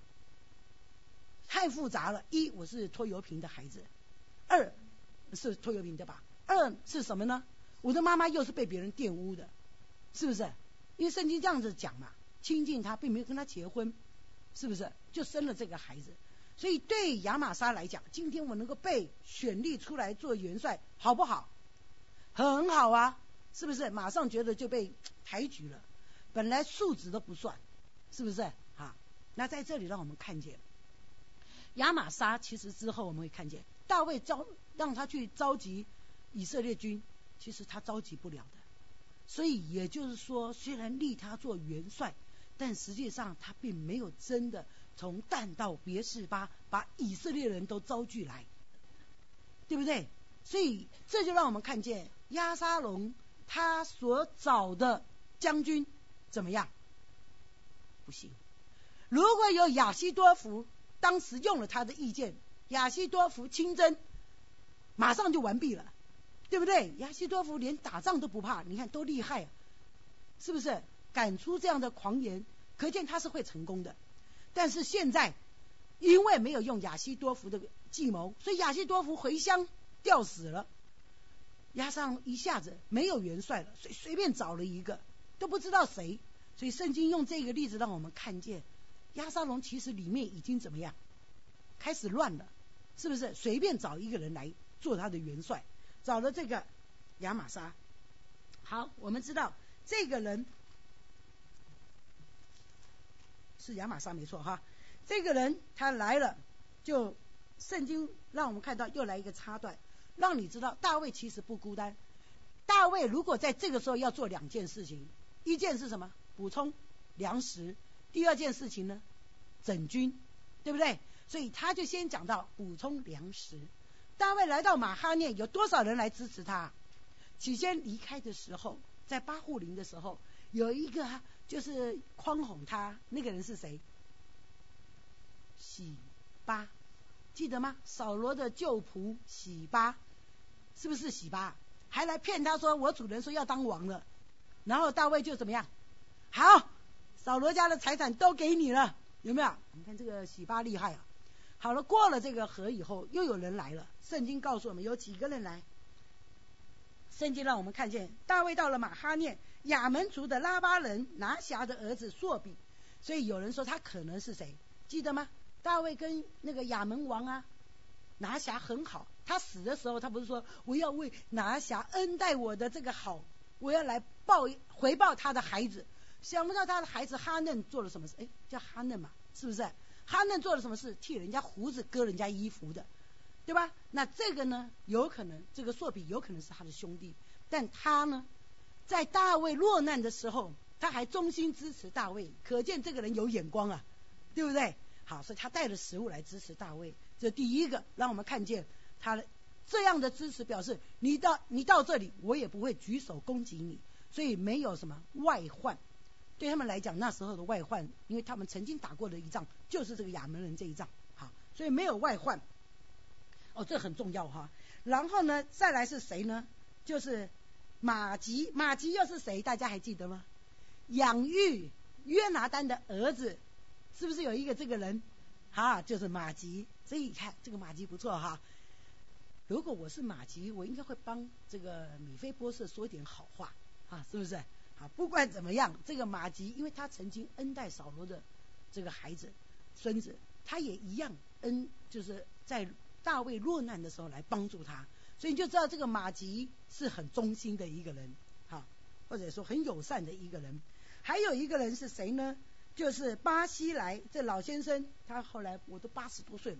Speaker 1: 太复杂了。一，我是拖油瓶的孩子；二是拖油瓶的吧？二是什么呢？我的妈妈又是被别人玷污的，是不是？因为圣经这样子讲嘛，亲近他并没有跟他结婚，是不是？就生了这个孩子。所以对亚玛撒来讲，今天我能够被选立出来做元帅，好不好？很好啊，是不是？马上觉得就被抬举了，本来素质都不算，是不是？啊，那在这里让我们看见亚玛撒，其实之后我们会看见大卫召让他去召集以色列军，其实他召集不了的。所以也就是说，虽然立他做元帅，但实际上他并没有真的从但到别是巴把以色列人都招聚来，对不对？所以这就让我们看见押沙龙他所找的将军怎么样？不行。如果有亚希多弗当时用了他的意见，亚希多弗亲征，马上就完毕了，对不对？亚希多弗连打仗都不怕，你看多厉害啊，是不是？赶出这样的狂言，可见他是会成功的。但是现在因为没有用亚希多弗的计谋，所以亚希多弗回乡吊死了，押上一下子没有元帅了，所以随便找了一个都不知道谁。所以圣经用这个例子让我们看见押沙龙其实里面已经怎么样开始乱了，是不是？随便找一个人来做他的元帅，找了这个亚玛撒。好，我们知道这个人是亚玛撒没错哈，这个人他来了，就圣经让我们看到又来一个插段，让你知道大卫其实不孤单。大卫如果在这个时候要做两件事情，一件是什么？补充粮食，第二件事情呢，整军，对不对？所以他就先讲到补充粮食。大卫来到马哈念，有多少人来支持他？起先离开的时候，在巴户林的时候，有一个就是诓哄他，那个人是谁？洗巴，记得吗？扫罗的旧仆洗巴，是不是洗巴？还来骗他说我主人说要当王了，然后大卫就怎么样？好，扫罗家的财产都给你了，有没有？你看这个洗巴厉害啊！好了，过了这个河以后，又有人来了。圣经告诉我们有几个人来。圣经让我们看见大卫到了马哈念，亚门族的拉巴人拿辖的儿子朔比，所以有人说他可能是谁？记得吗？大卫跟那个亚门王啊拿辖很好，他死的时候他不是说我要为拿辖恩待我的这个好，我要来报回报他的孩子。想不到他的孩子哈嫩做了什么事？哎，叫哈嫩嘛，是不是？哈嫩做了什么事？剃人家胡子，割人家衣服的，对吧？那这个呢，有可能这个朔比有可能是他的兄弟，但他呢，在大卫落难的时候，他还忠心支持大卫，可见这个人有眼光啊，对不对？好，所以他带着食物来支持大卫，这第一个让我们看见他这样的支持，表示你到你到这里，我也不会举手攻击你，所以没有什么外患。对他们来讲，那时候的外患，因为他们曾经打过的一仗就是这个亚门人这一仗，好，所以没有外患。哦，这很重要哈。然后呢，再来是谁呢？就是马吉，马吉又是谁？大家还记得吗？养育约拿单的儿子，是不是有一个这个人？哈，就是马吉。所以你看这个马吉不错哈。如果我是马吉，我应该会帮这个米非波设说一点好话啊，是不是？好，不管怎么样，这个马吉，因为他曾经恩待扫罗的这个孩子、孙子，他也一样恩，就是在大卫落难的时候来帮助他，所以你就知道这个马吉是很忠心的一个人，好，或者说很友善的一个人。还有一个人是谁呢？就是巴西来这老先生，他后来我都八十多岁了，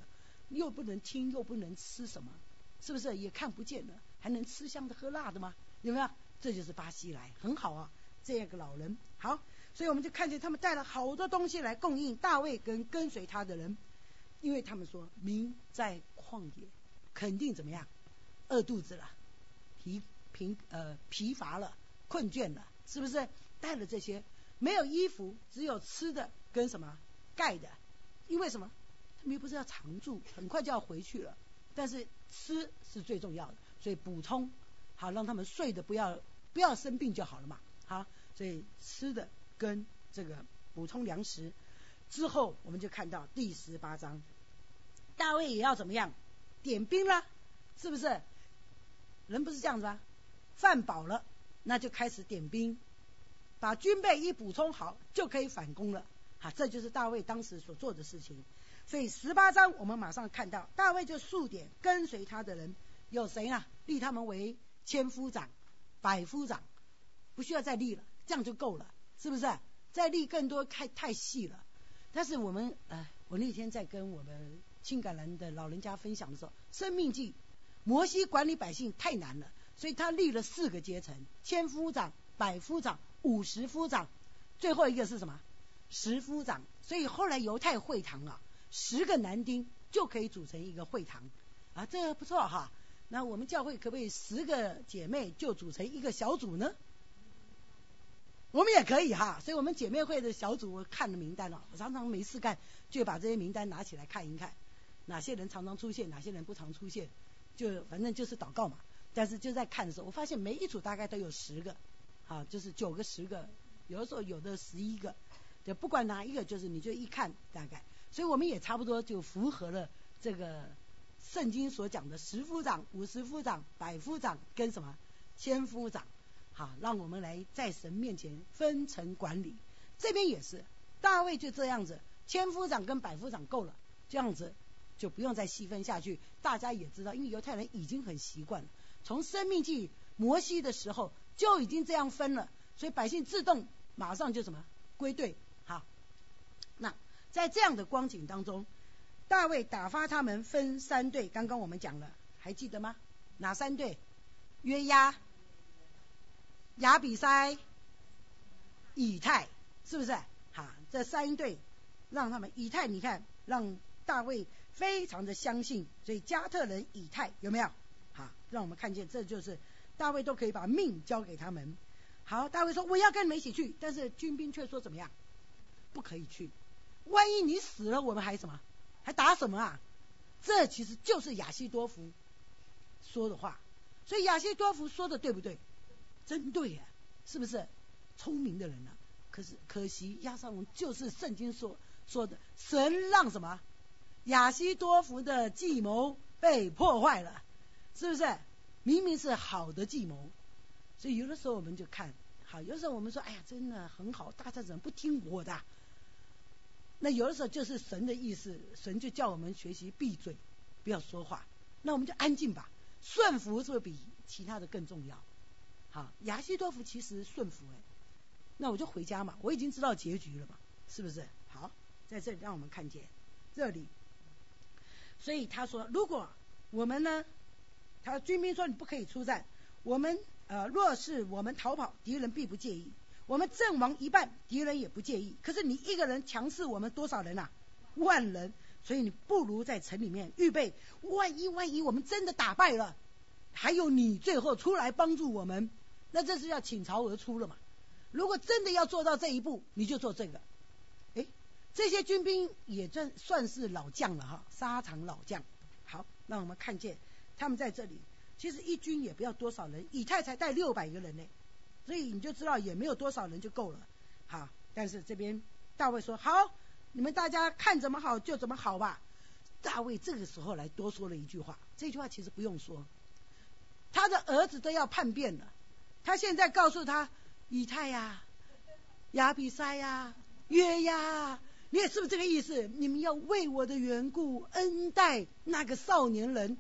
Speaker 1: 又不能听，又不能吃什么，是不是也看不见了，还能吃香的喝辣的吗？有没有？这就是巴西莱，很好啊，这样个老人。好，所以我们就看见他们带了好多东西来供应大卫跟跟随他的人，因为他们说民在旷野，肯定怎么样？饿肚子了，疲疲呃疲乏了，困倦了，是不是？带了这些，没有衣服，只有吃的跟什么盖的，因为什么？他们又不是要常住，很快就要回去了，但是吃是最重要的，所以补充好，让他们睡的不要不要生病就好了嘛。好，所以吃的跟这个补充粮食之后，我们就看到第十八章，大卫也要怎么样？点兵了，是不是？人不是这样子吗？饭饱了，那就开始点兵，把军备一补充好，就可以反攻了。好，这就是大卫当时所做的事情。所以十八章我们马上看到，大卫就数点跟随他的人有谁呢？立他们为千夫长、百夫长，不需要再立了，这样就够了，是不是？再立更多太太细了。但是我们呃，我那天在跟我们青橄榄的老人家分享的时候，生命记摩西管理百姓太难了，所以他立了四个阶层：千夫长、百夫长、五十夫长，最后一个是什么？十夫长。所以后来犹太会堂啊，十个男丁就可以组成一个会堂啊，这个不错哈。那我们教会可不可以十个姐妹就组成一个小组呢？我们也可以哈。所以我们姐妹会的小组，我看了名单了，我常常没事干就把这些名单拿起来看一看，哪些人常常出现，哪些人不常出现，就反正就是祷告嘛。但是就在看的时候，我发现每一组大概都有十个，啊，就是九个、十个，有的时候有的十一个，就不管哪一个，就是你就一看大概。所以我们也差不多就符合了这个圣经所讲的十夫长、五十夫长、百夫长跟什么千夫长。好，让我们来在神面前分层管理。这边也是，大卫就这样子，千夫长跟百夫长够了，这样子就不用再细分下去。大家也知道，因为犹太人已经很习惯了，从申命记摩西的时候就已经这样分了，所以百姓自动马上就什么归队。好，那在这样的光景当中，大卫打发他们分三队，刚刚我们讲了，还记得吗？哪三队？约押、亚比筛、以太，是不是？好，这三队让他们以太，你看让大卫非常的相信，所以加特人以太有没有？好，让我们看见这就是大卫都可以把命交给他们。好，大卫说我要跟你们一起去，但是军兵却说怎么样？不可以去，万一你死了，我们还什么？还打什么啊？这其实就是亚希多弗说的话。所以亚希多弗说的对不对？真对呀，是不是？聪明的人呢、啊？可是可惜押沙龙就是圣经说说的，神让什么？亚希多弗的计谋被破坏了，是不是？明明是好的计谋。所以有的时候我们就看好，有的时候我们说哎呀真的很好，大家怎么不听我的？那有的时候就是神的意思，神就叫我们学习闭嘴，不要说话，那我们就安静吧。顺服是不是比其他的更重要？好，亚希多弗其实顺服，哎，那我就回家嘛，我已经知道结局了嘛，是不是？好，在这里让我们看见这里，所以他说，如果我们呢，他军兵说你不可以出战，我们呃若是我们逃跑，敌人必不介意；我们阵亡一半，敌人也不介意。可是你一个人强势我们多少人啊？万人，所以你不如在城里面预备，万一万一我们真的打败了，还有你最后出来帮助我们，那这是要倾巢而出了嘛。如果真的要做到这一步，你就做这个。诶，这些军兵也算算是老将了哈，沙场老将。好，让我们看见他们在这里，其实一军也不要多少人，以太才带六百个人呢，所以你就知道也没有多少人就够了。好，但是这边大卫说好，你们大家看怎么好就怎么好吧。大卫这个时候来多说了一句话，这句话其实不用说，他的儿子都要叛变了，他现在告诉他，以太呀、亚比筛呀、约押，你也是不是这个意思？你们要为我的缘故恩待那个少年人。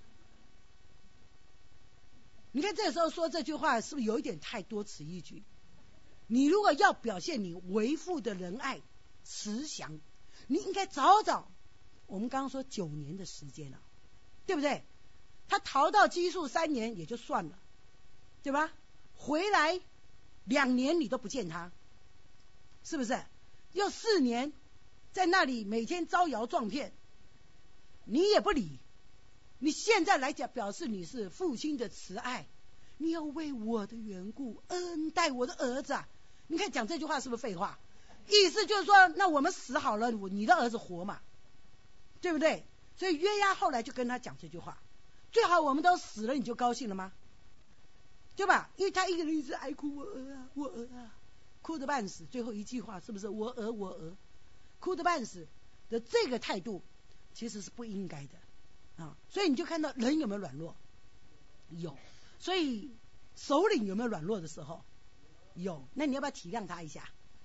Speaker 1: 你看这时候说这句话是不是有一点太多此一举？你如果要表现你为父的仁爱慈祥，你应该早早我们刚刚说九年的时间了，对不对？他逃到基述三年也就算了，对吧？回来两年你都不见他，是不是？又四年在那里每天招摇撞骗，你也不理。你现在来讲表示你是父亲的慈爱，你要为我的缘故恩待我的儿子啊！你看讲这句话是不是废话？意思就是说，那我们死好了，你的儿子活嘛，对不对？所以约押后来就跟他讲这句话，最好我们都死了，你就高兴了吗？对吧？因为他一个人一直哀哭，我儿啊，我儿啊，哭得半死。最后一句话是不是我儿我儿，哭得半死的这个态度，其实是不应该的啊。所以你就看到人有没有软弱？有。所以首领有没有软弱的时候？有。那你要不要体谅他一下？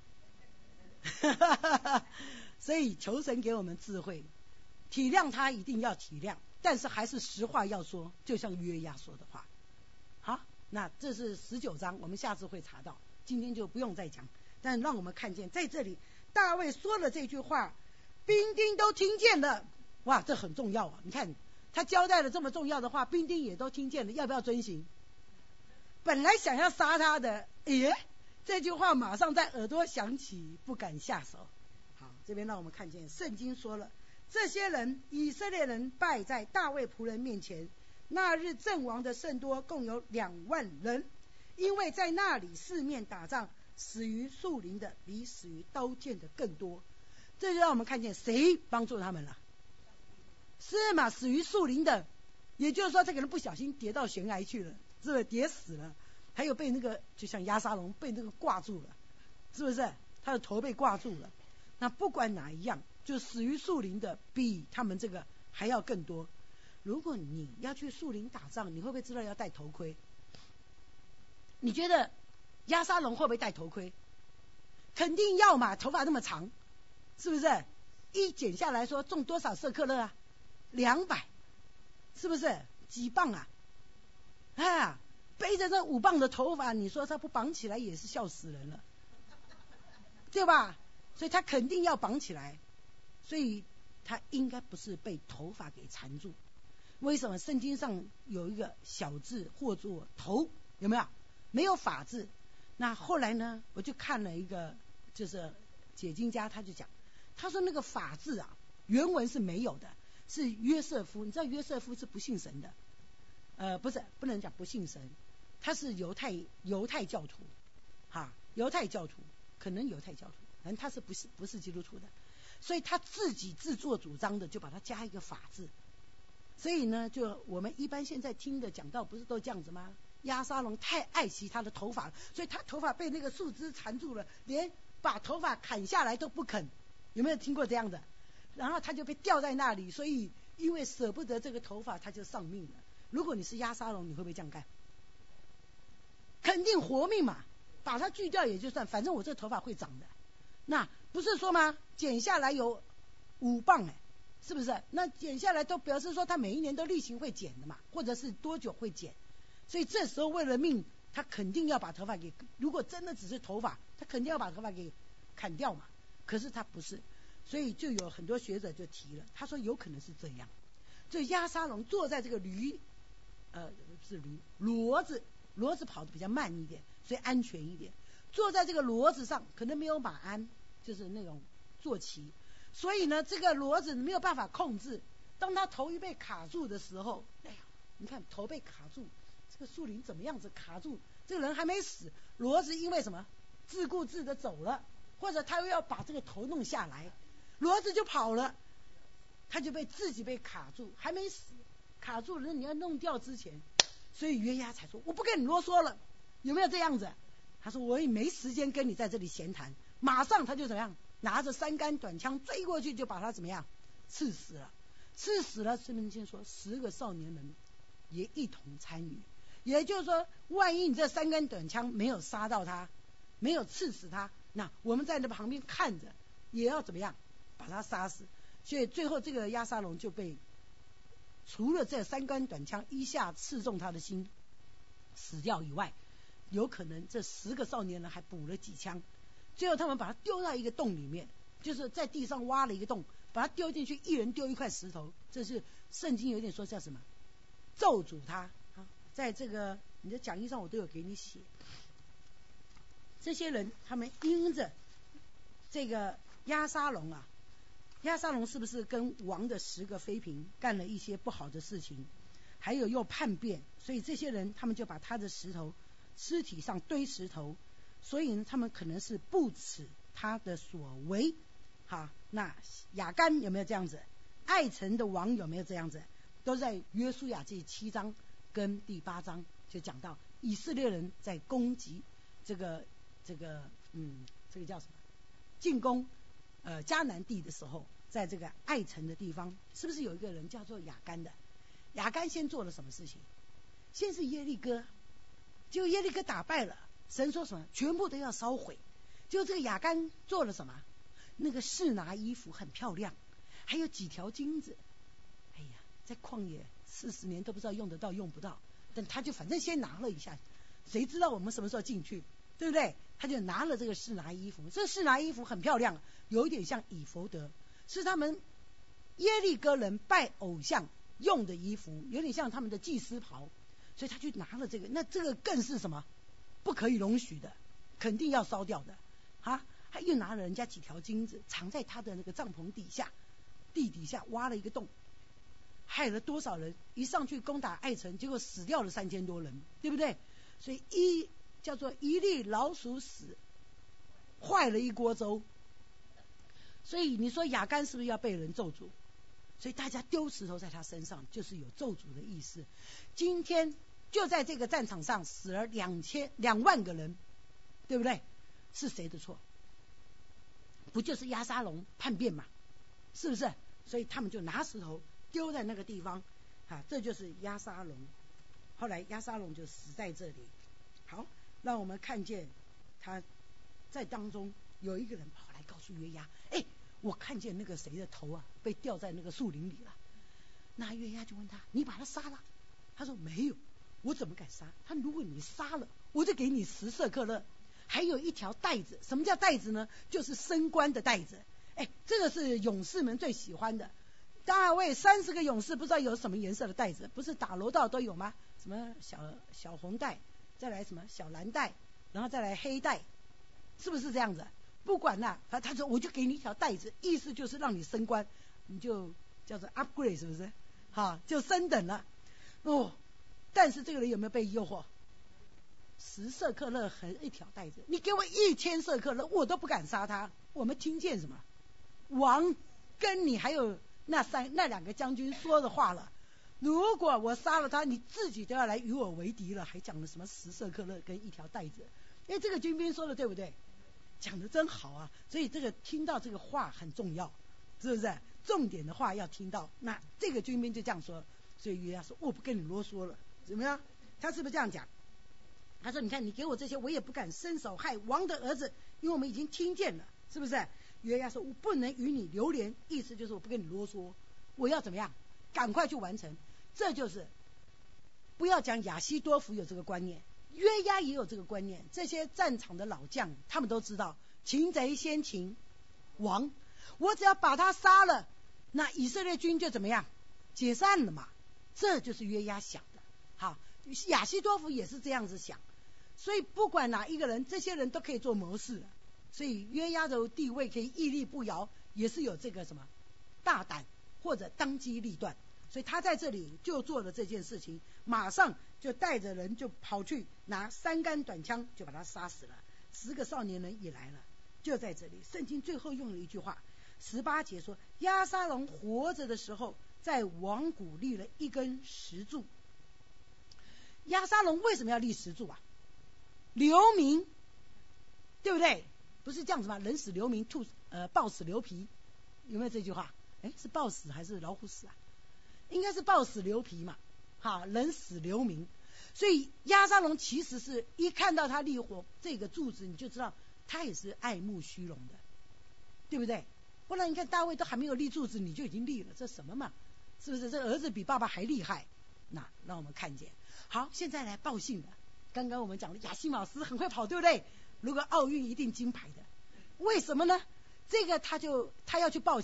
Speaker 1: 所以求神给我们智慧，体谅他一定要体谅，但是还是实话要说，就像约押说的话。好，那这是十九章，我们下次会查到，今天就不用再讲。但让我们看见在这里大卫说了这句话，兵丁都听见了。哇，这很重要啊！你看他交代了这么重要的话，兵丁也都听见了，要不要遵行？本来想要杀他的，耶，这句话马上在耳朵响起，不敢下手。好，这边让我们看见圣经说了，这些人以色列人败在大卫仆人面前，那日阵亡的甚多，共有两万人，因为在那里四面打仗，死于树林的比死于刀剑的更多。这就让我们看见谁帮助他们了？是嘛？死于树林的，也就是说这个人不小心跌到悬崖去了，是不是跌死了？还有被那个就像押沙龙被那个挂住了，是不是？他的头被挂住了。那不管哪一样，就死于树林的比他们这个还要更多。如果你要去树林打仗，你会不会知道要戴头盔？你觉得押沙龙会不会戴头盔？肯定要嘛，头发那么长，是不是？一剪下来说重多少舍克勒啊？两百，是不是？几磅啊？啊，背着这五磅的头发，你说他不绑起来也是笑死人了，对吧？所以他肯定要绑起来，所以他应该不是被头发给缠住。为什么圣经上有一个小字或作头，有没有？没有法字。那后来呢，我就看了一个就是解经家，他就讲，他说那个法字啊，原文是没有的，是约瑟夫。你知道约瑟夫是不信神的，呃，不是，不能讲不信神，他是犹太犹太教徒，哈，犹太教徒，可能犹太教徒，反正他是不是不是基督徒的，所以他自己自作主张的就把它加一个法字。所以呢，就我们一般现在听的讲道不是都这样子吗？押沙龙太爱惜他的头发，所以他头发被那个树枝缠住了，连把头发砍下来都不肯。有没有听过这样的？然后他就被吊在那里，所以因为舍不得这个头发，他就丧命了。如果你是押沙龙，你会不会这样干？肯定活命嘛，把它锯掉也就算，反正我这头发会长的。那不是说吗？剪下来有五磅哎，是不是？那剪下来都表示说他每一年都例行会剪的嘛，或者是多久会剪。所以这时候为了命，他肯定要把头发给，如果真的只是头发，他肯定要把头发给砍掉嘛。可是他不是，所以就有很多学者就提了，他说有可能是这样，就押沙龙坐在这个驴，呃，不是驴，骡子，骡子跑得比较慢一点，所以安全一点。坐在这个骡子上，可能没有马鞍，就是那种坐骑，所以呢，这个骡子没有办法控制。当他头一被卡住的时候，哎呀，你看头被卡住。这个树林怎么样子卡住？这个人还没死，骡子因为什么自顾自的走了，或者他又要把这个头弄下来，骡子就跑了，他就被自己被卡住，还没死，卡住了，你要弄掉之前，所以约押才说我不跟你啰嗦了，有没有这样子？他说我也没时间跟你在这里闲谈，马上他就怎么样，拿着三杆短枪追过去，就把他怎么样刺死了。刺死了，圣经先说十个少年人也一同参与。也就是说，万一你这三根短枪没有杀到他，没有刺死他，那我们在那旁边看着，也要怎么样把他杀死。所以最后这个押沙龙就被除了这三根短枪一下刺中他的心死掉以外，有可能这十个少年人还补了几枪。最后他们把他丢到一个洞里面，就是在地上挖了一个洞， 把他丢进去，一人丢一块石头，这是圣经有点说叫什么咒诅他。好，在这个你的讲义上我都有给你写，这些人他们因着这个押沙龙啊，押沙龙是不是跟王的十个妃嫔干了一些不好的事情，还有又叛变，所以这些人他们就把他的石头尸体上堆石头，所以呢他们可能是不耻他的所为。好，那亚干有没有这样子？爱城的王有没有这样子？都在约书亚记七章跟第八章就讲到以色列人在攻击这个这个嗯这个叫什么进攻呃迦南地的时候，在这个爱城的地方，是不是有一个人叫做亚干的？亚干先做了什么事情？先是耶利哥，结果耶利哥打败了，神说什么？全部都要烧毁。就这个亚干做了什么？那个示拿衣服很漂亮，还有几条金子。哎呀，在旷野四十年都不知道用得到用不到，但他就反正先拿了一下，谁知道我们什么时候进去，对不对？他就拿了这个示拿衣服，这示拿衣服很漂亮，有一点像以弗得，是他们耶利哥人拜偶像用的衣服，有点像他们的祭司袍，所以他去拿了这个，那这个更是什么？不可以容许的，肯定要烧掉的啊！他又拿了人家几条金子，藏在他的那个帐篷底下，地底下挖了一个洞，害了多少人？一上去攻打爱城，结果死掉了三千多人，对不对？所以一叫做一粒老鼠屎，坏了一锅粥。所以你说亚干是不是要被人咒诅？所以大家丢石头在他身上，就是有咒诅的意思。今天就在这个战场上死了两千两万个人，对不对？是谁的错？不就是押沙龙叛变嘛？是不是？所以他们就拿石头丢在那个地方啊，这就是押沙龙。后来押沙龙就死在这里。好，让我们看见他在当中有一个人跑来告诉约押，哎，我看见那个谁的头啊被吊在那个树林里了。那约押就问他，你把他杀了？他说没有，我怎么敢杀他？如果你杀了，我就给你十舍客勒，还有一条带子。什么叫带子呢？就是升官的带子。哎，这个是勇士们最喜欢的。大卫三十个勇士，不知道有什么颜色的带子，不是打罗道都有吗？什么小小红带，再来什么小蓝带，然后再来黑带，是不是这样子？不管啦、啊，他他说我就给你一条带子，意思就是让你升官，你就叫做 upgrade， 是不是？好，就升等了。哦，但是这个人有没有被诱惑？十舍客勒和一条带子，你给我一千舍客勒，我都不敢杀他。我们听见什么？王跟你还有那三那两个将军说的话了。如果我杀了他，你自己都要来与我为敌了，还讲了什么十舍客勒跟一条带子？哎，这个军兵说的对不对？讲的真好啊！所以这个听到这个话很重要，是不是？重点的话要听到。那这个军兵就这样说，所以约押说：“我不跟你啰嗦了，怎么样？”他是不是这样讲？他说：“你看，你给我这些，我也不敢伸手害王的儿子，因为我们已经听见了，是不是？”约押说：“我不能与你流连，意思就是我不跟你啰嗦，我要怎么样？赶快去完成。”这就是不要讲亚希多弗有这个观念，约押也有这个观念。这些战场的老将，他们都知道擒贼先擒王，我只要把他杀了，那以色列军就怎么样解散了嘛？这就是约押想的。好，亚希多弗也是这样子想。所以不管哪一个人，这些人都可以做谋士。所以约押的地位可以屹立不摇，也是有这个什么大胆或者当机立断。所以他在这里就做了这件事情，马上就带着人就跑去拿三杆短枪，就把他杀死了。十个少年人也来了，就在这里。圣经最后用了一句话，十八节说：押沙龙活着的时候，在王谷立了一根石柱。押沙龙为什么要立石柱啊？留名，对不对？不是这样子吗？人死留名，兔呃豹死留皮，有没有这句话？哎，是豹死还是老虎死啊？应该是豹死留皮嘛，好，人死留名。所以押沙龙其实是一看到他立火这个柱子，你就知道他也是爱慕虚荣的，对不对？不然你看大卫都还没有立柱子，你就已经立了，这什么嘛？是不是？这儿子比爸爸还厉害？那让我们看见。好，现在来报信了。刚刚我们讲的亚西马斯很会跑，对不对？如果奥运一定金牌的，为什么呢？这个他就他要去报信，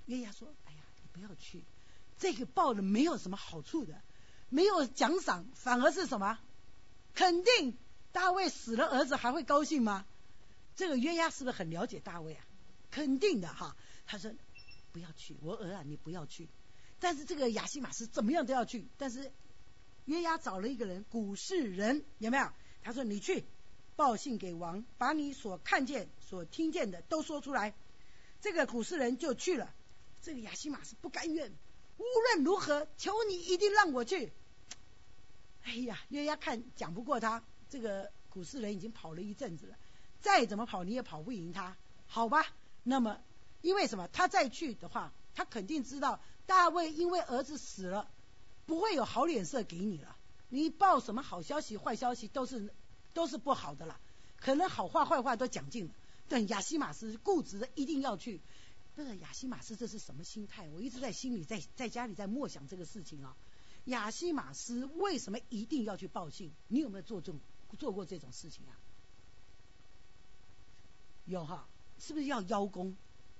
Speaker 1: 约押说：“哎呀，你不要去，这个报了没有什么好处的，没有奖赏，反而是什么？肯定大卫死了，儿子还会高兴吗？”这个约押是不是很了解大卫啊？肯定的哈。他说：“不要去，我儿啊，你不要去。”但是这个亚西玛斯怎么样都要去。但是约押找了一个人，古示人，有没有？他说：“你去报信给王，把你所看见、所听见的都说出来。”这个古示人就去了。这个亚西玛斯不甘愿，无论如何，求你一定让我去。哎呀，约押看讲不过他，这个古示人已经跑了一阵子了，再怎么跑你也跑不赢他，好吧？那么因为什么？他再去的话，他肯定知道大卫因为儿子死了，不会有好脸色给你了。你报什么好消息、坏消息都是都是不好的了，可能好话坏话都讲尽了。但亚西玛斯固执的一定要去。不是亚西玛斯这是什么心态？我一直在心里在在家里在默想这个事情啊。亚西玛斯为什么一定要去报信？你有没有做这种做过这种事情啊？有哈，是不是要邀功？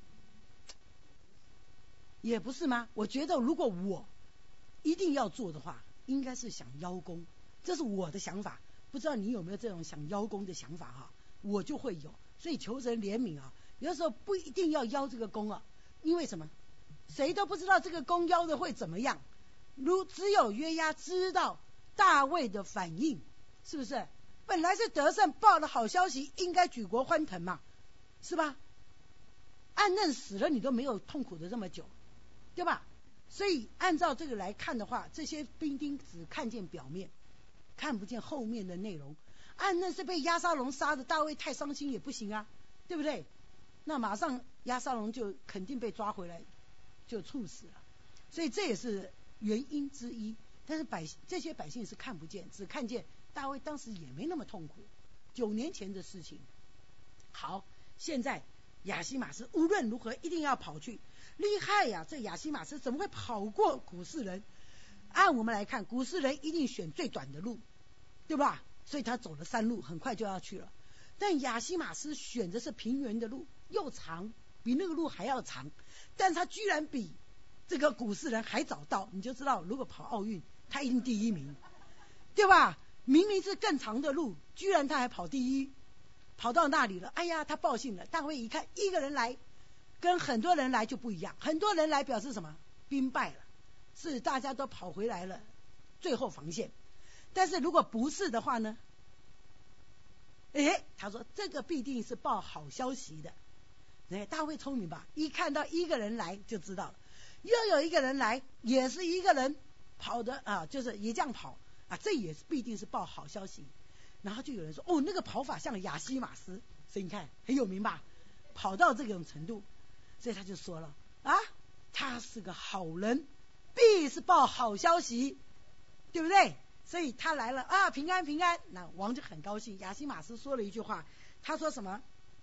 Speaker 1: 也不是吗？我觉得如果我一定要做的话，应该是想邀功，这是我的想法。不知道你有没有这种想邀功的想法哈？我就会有，所以求神怜悯啊。有的时候不一定要邀这个功啊，因为什么？谁都不知道这个功邀的会怎么样。如只有约押知道大卫的反应，是不是？本来是得胜报了好消息，应该举国欢腾嘛，是吧？暗嫩死了，你都没有痛苦的这么久，对吧？所以按照这个来看的话，这些兵丁只看见表面，看不见后面的内容。暗嫩是被押沙龙杀的，大卫太伤心也不行啊，对不对？那马上押沙龙就肯定被抓回来，就处死了。所以这也是原因之一。但是百这些百姓是看不见，只看见大卫当时也没那么痛苦，九年前的事情。好，现在亚西玛斯无论如何一定要跑去，厉害呀！这亚西玛斯怎么会跑过古示人？按我们来看，古示人一定选最短的路，对吧？所以他走了山路，很快就要去了。但亚西玛斯选的是平原的路，又长，比那个路还要长，但他居然比这个古示人还早到，你就知道如果跑奥运他一定第一名，对吧？明明是更长的路，居然他还跑第一，跑到那里了，哎呀，他报信了。大卫一看一个人来跟很多人来就不一样，很多人来表示什么？兵败了，是大家都跑回来了，最后防线。但是如果不是的话呢？哎，他说这个必定是报好消息的。哎，大卫聪明吧？一看到一个人来就知道了，又有一个人来，也是一个人跑的啊，就是也这样跑啊，这也是必定是报好消息。然后就有人说，哦，那个跑法像亚西玛斯，所以你看很有名吧？跑到这种程度，所以他就说了啊，他是个好人，必是报好消息，对不对？所以他来了啊，平安平安。那王就很高兴。亚西玛斯说了一句话，他说什么？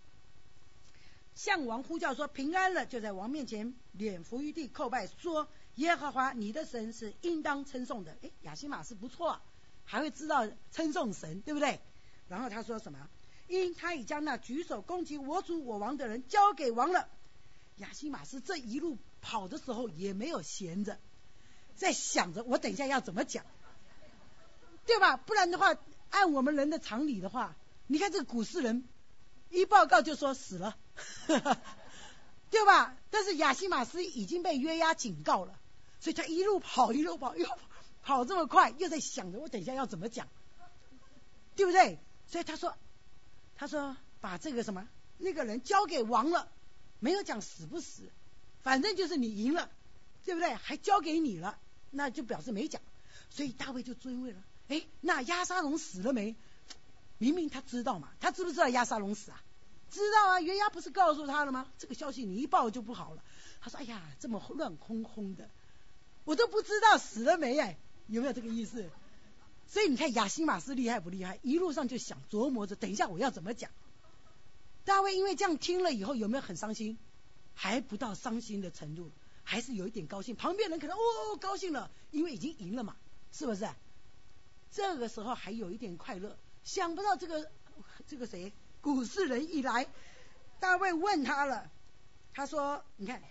Speaker 1: 向王呼叫说平安了，就在王面前脸伏于地叩拜，说耶和华你的神是应当称颂的。哎，亚西玛斯不错，还会知道称颂神，对不对？然后他说什么？因他已将那举手攻击我主我王的人交给王了。亚西玛斯这一路跑的时候也没有闲着，在想着我等一下要怎么讲，对吧？不然的话，按我们人的常理的话，你看这个古示人一报告就说死了对吧？但是亚西玛斯已经被约押警告了，所以他一路跑一路跑，又跑这么快，又在想着我等一下要怎么讲，对不对？所以他说他说把这个什么那个人交给王了，没有讲死不死，反正就是你赢了，对不对？还交给你了，那就表示没讲。所以大卫就追问了，哎，那押沙龙死了没？明明他知道嘛，他知不知道押沙龙死啊？知道啊，约押不是告诉他了吗？这个消息你一报就不好了。他说，哎呀，这么乱哄哄的，我都不知道死了没。哎，有没有这个意思？所以你看亚西玛斯厉害不厉害？一路上就想琢磨着等一下我要怎么讲。大卫因为这样听了以后有没有很伤心？还不到伤心的程度，还是有一点高兴。旁边人可能哦高兴了，因为已经赢了嘛，是不是？这个时候还有一点快乐。想不到这个这个谁古示人一来，大卫问他了，他说你看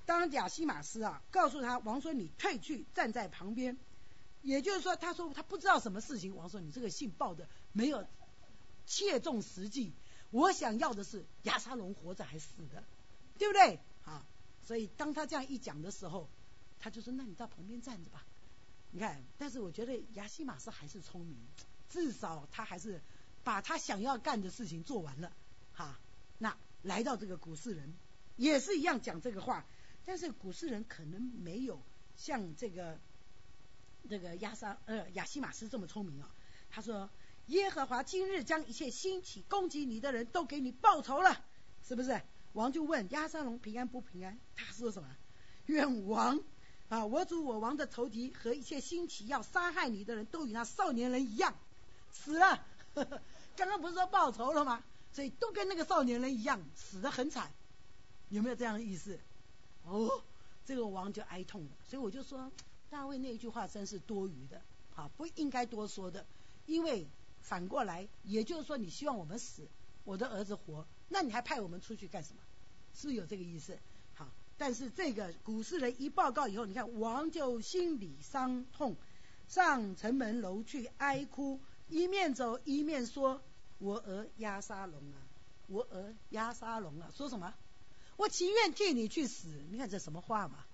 Speaker 1: 当亚西玛斯啊告诉他，王说你退去站在旁边，也就是说他说他不知道什么事情。王说你这个信报的没有切中实际，我想要的是押沙龙活着还死的，对不对啊？所以当他这样一讲的时候，他就说那你到旁边站着吧。你看，但是我觉得亚西玛斯还是聪明，至少他还是把他想要干的事情做完了哈。那来到这个古示人也是一样讲这个话，但是古示人可能没有像这个这个亚沙呃亚西玛斯这么聪明啊。他说耶和华今日将一切兴起攻击你的人都给你报仇了，是不是？王就问押沙龙平安不平安？他说什么？愿王啊，我主我王的仇敌和一切兴起要杀害你的人都与那少年人一样死了。呵呵，刚刚不是说报仇了吗？所以都跟那个少年人一样死得很惨，有没有这样的意思？哦，这个王就哀痛了。所以我就说大卫那一句话真是多余的，好，不应该多说的。因为反过来也就是说你希望我们死，我的儿子活，那你还派我们出去干什么？是不是有这个意思？好，但是这个古示人一报告以后，你看王就心里伤痛，上城门楼去哀哭，一面走一面说，我儿押沙龙啊，我儿押沙龙啊，说什么？我情愿替你去死。你看这什么话嘛，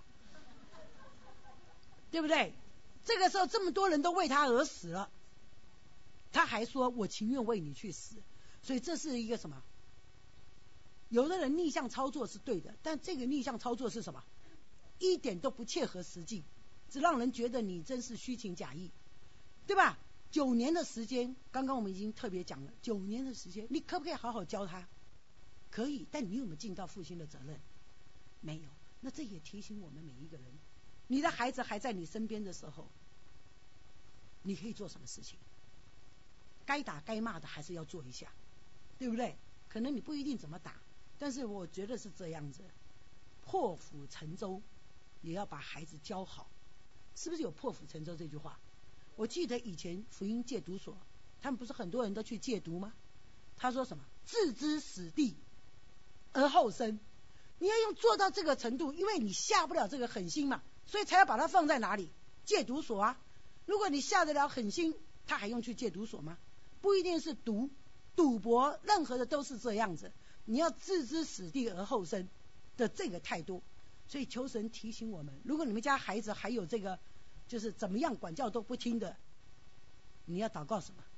Speaker 1: 对不对？这个时候这么多人都为他而死了，他还说我情愿为你去死。所以这是一个什么？有的人逆向操作是对的，但这个逆向操作是什么？一点都不切合实际，只让人觉得你真是虚情假意，对吧？九年的时间，刚刚我们已经特别讲了，九年的时间，你可不可以好好教他？可以，但你有没有尽到父亲的责任？没有。那这也提醒我们每一个人，你的孩子还在你身边的时候，你可以做什么事情？该打该骂的还是要做一下，对不对？可能你不一定怎么打，但是我觉得是这样子，破釜沉舟也要把孩子教好。是不是有破釜沉舟这句话？我记得以前福音戒毒所，他们不是很多人都去戒毒吗？他说什么？置之死地而后生。你要用做到这个程度，因为你下不了这个狠心嘛，所以才要把它放在哪里？戒毒所啊。如果你下得了狠心，他还用去戒毒所吗？不一定是毒，赌博任何的都是这样子，你要置之死地而后生的这个态度。所以求神提醒我们，如果你们家孩子还有这个就是怎么样管教都不听的，你要祷告什么？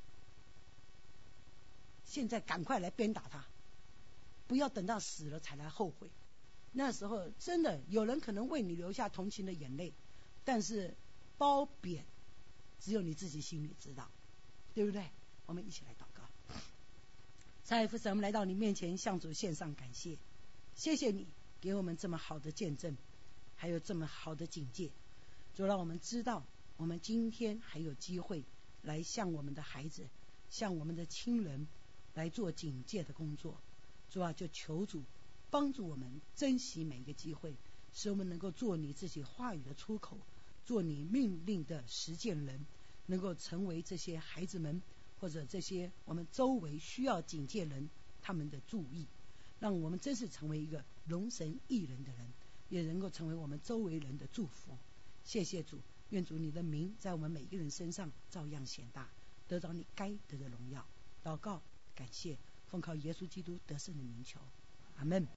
Speaker 1: 现在赶快来鞭打他，不要等到死了才来后悔。那时候真的有人可能为你流下同情的眼泪，但是褒贬只有你自己心里知道，对不对？我们一起来祷告。慈爱父神，我们来到你面前向主献上感谢，谢谢你给我们这么好的见证，还有这么好的警戒。主，让我们知道我们今天还有机会来向我们的孩子，向我们的亲人来做警戒的工作。主啊，就求主帮助我们珍惜每一个机会，使我们能够做你自己话语的出口，做你命令的实践人，能够成为这些孩子们或者这些我们周围需要警戒人他们的注意，让我们真是成为一个容神益人的人，也能够成为我们周围人的祝福。谢谢主，愿主你的名在我们每一个人身上照样显大，得到你该得的荣耀。祷告感谢，奉靠耶稣基督得胜的名求，阿们。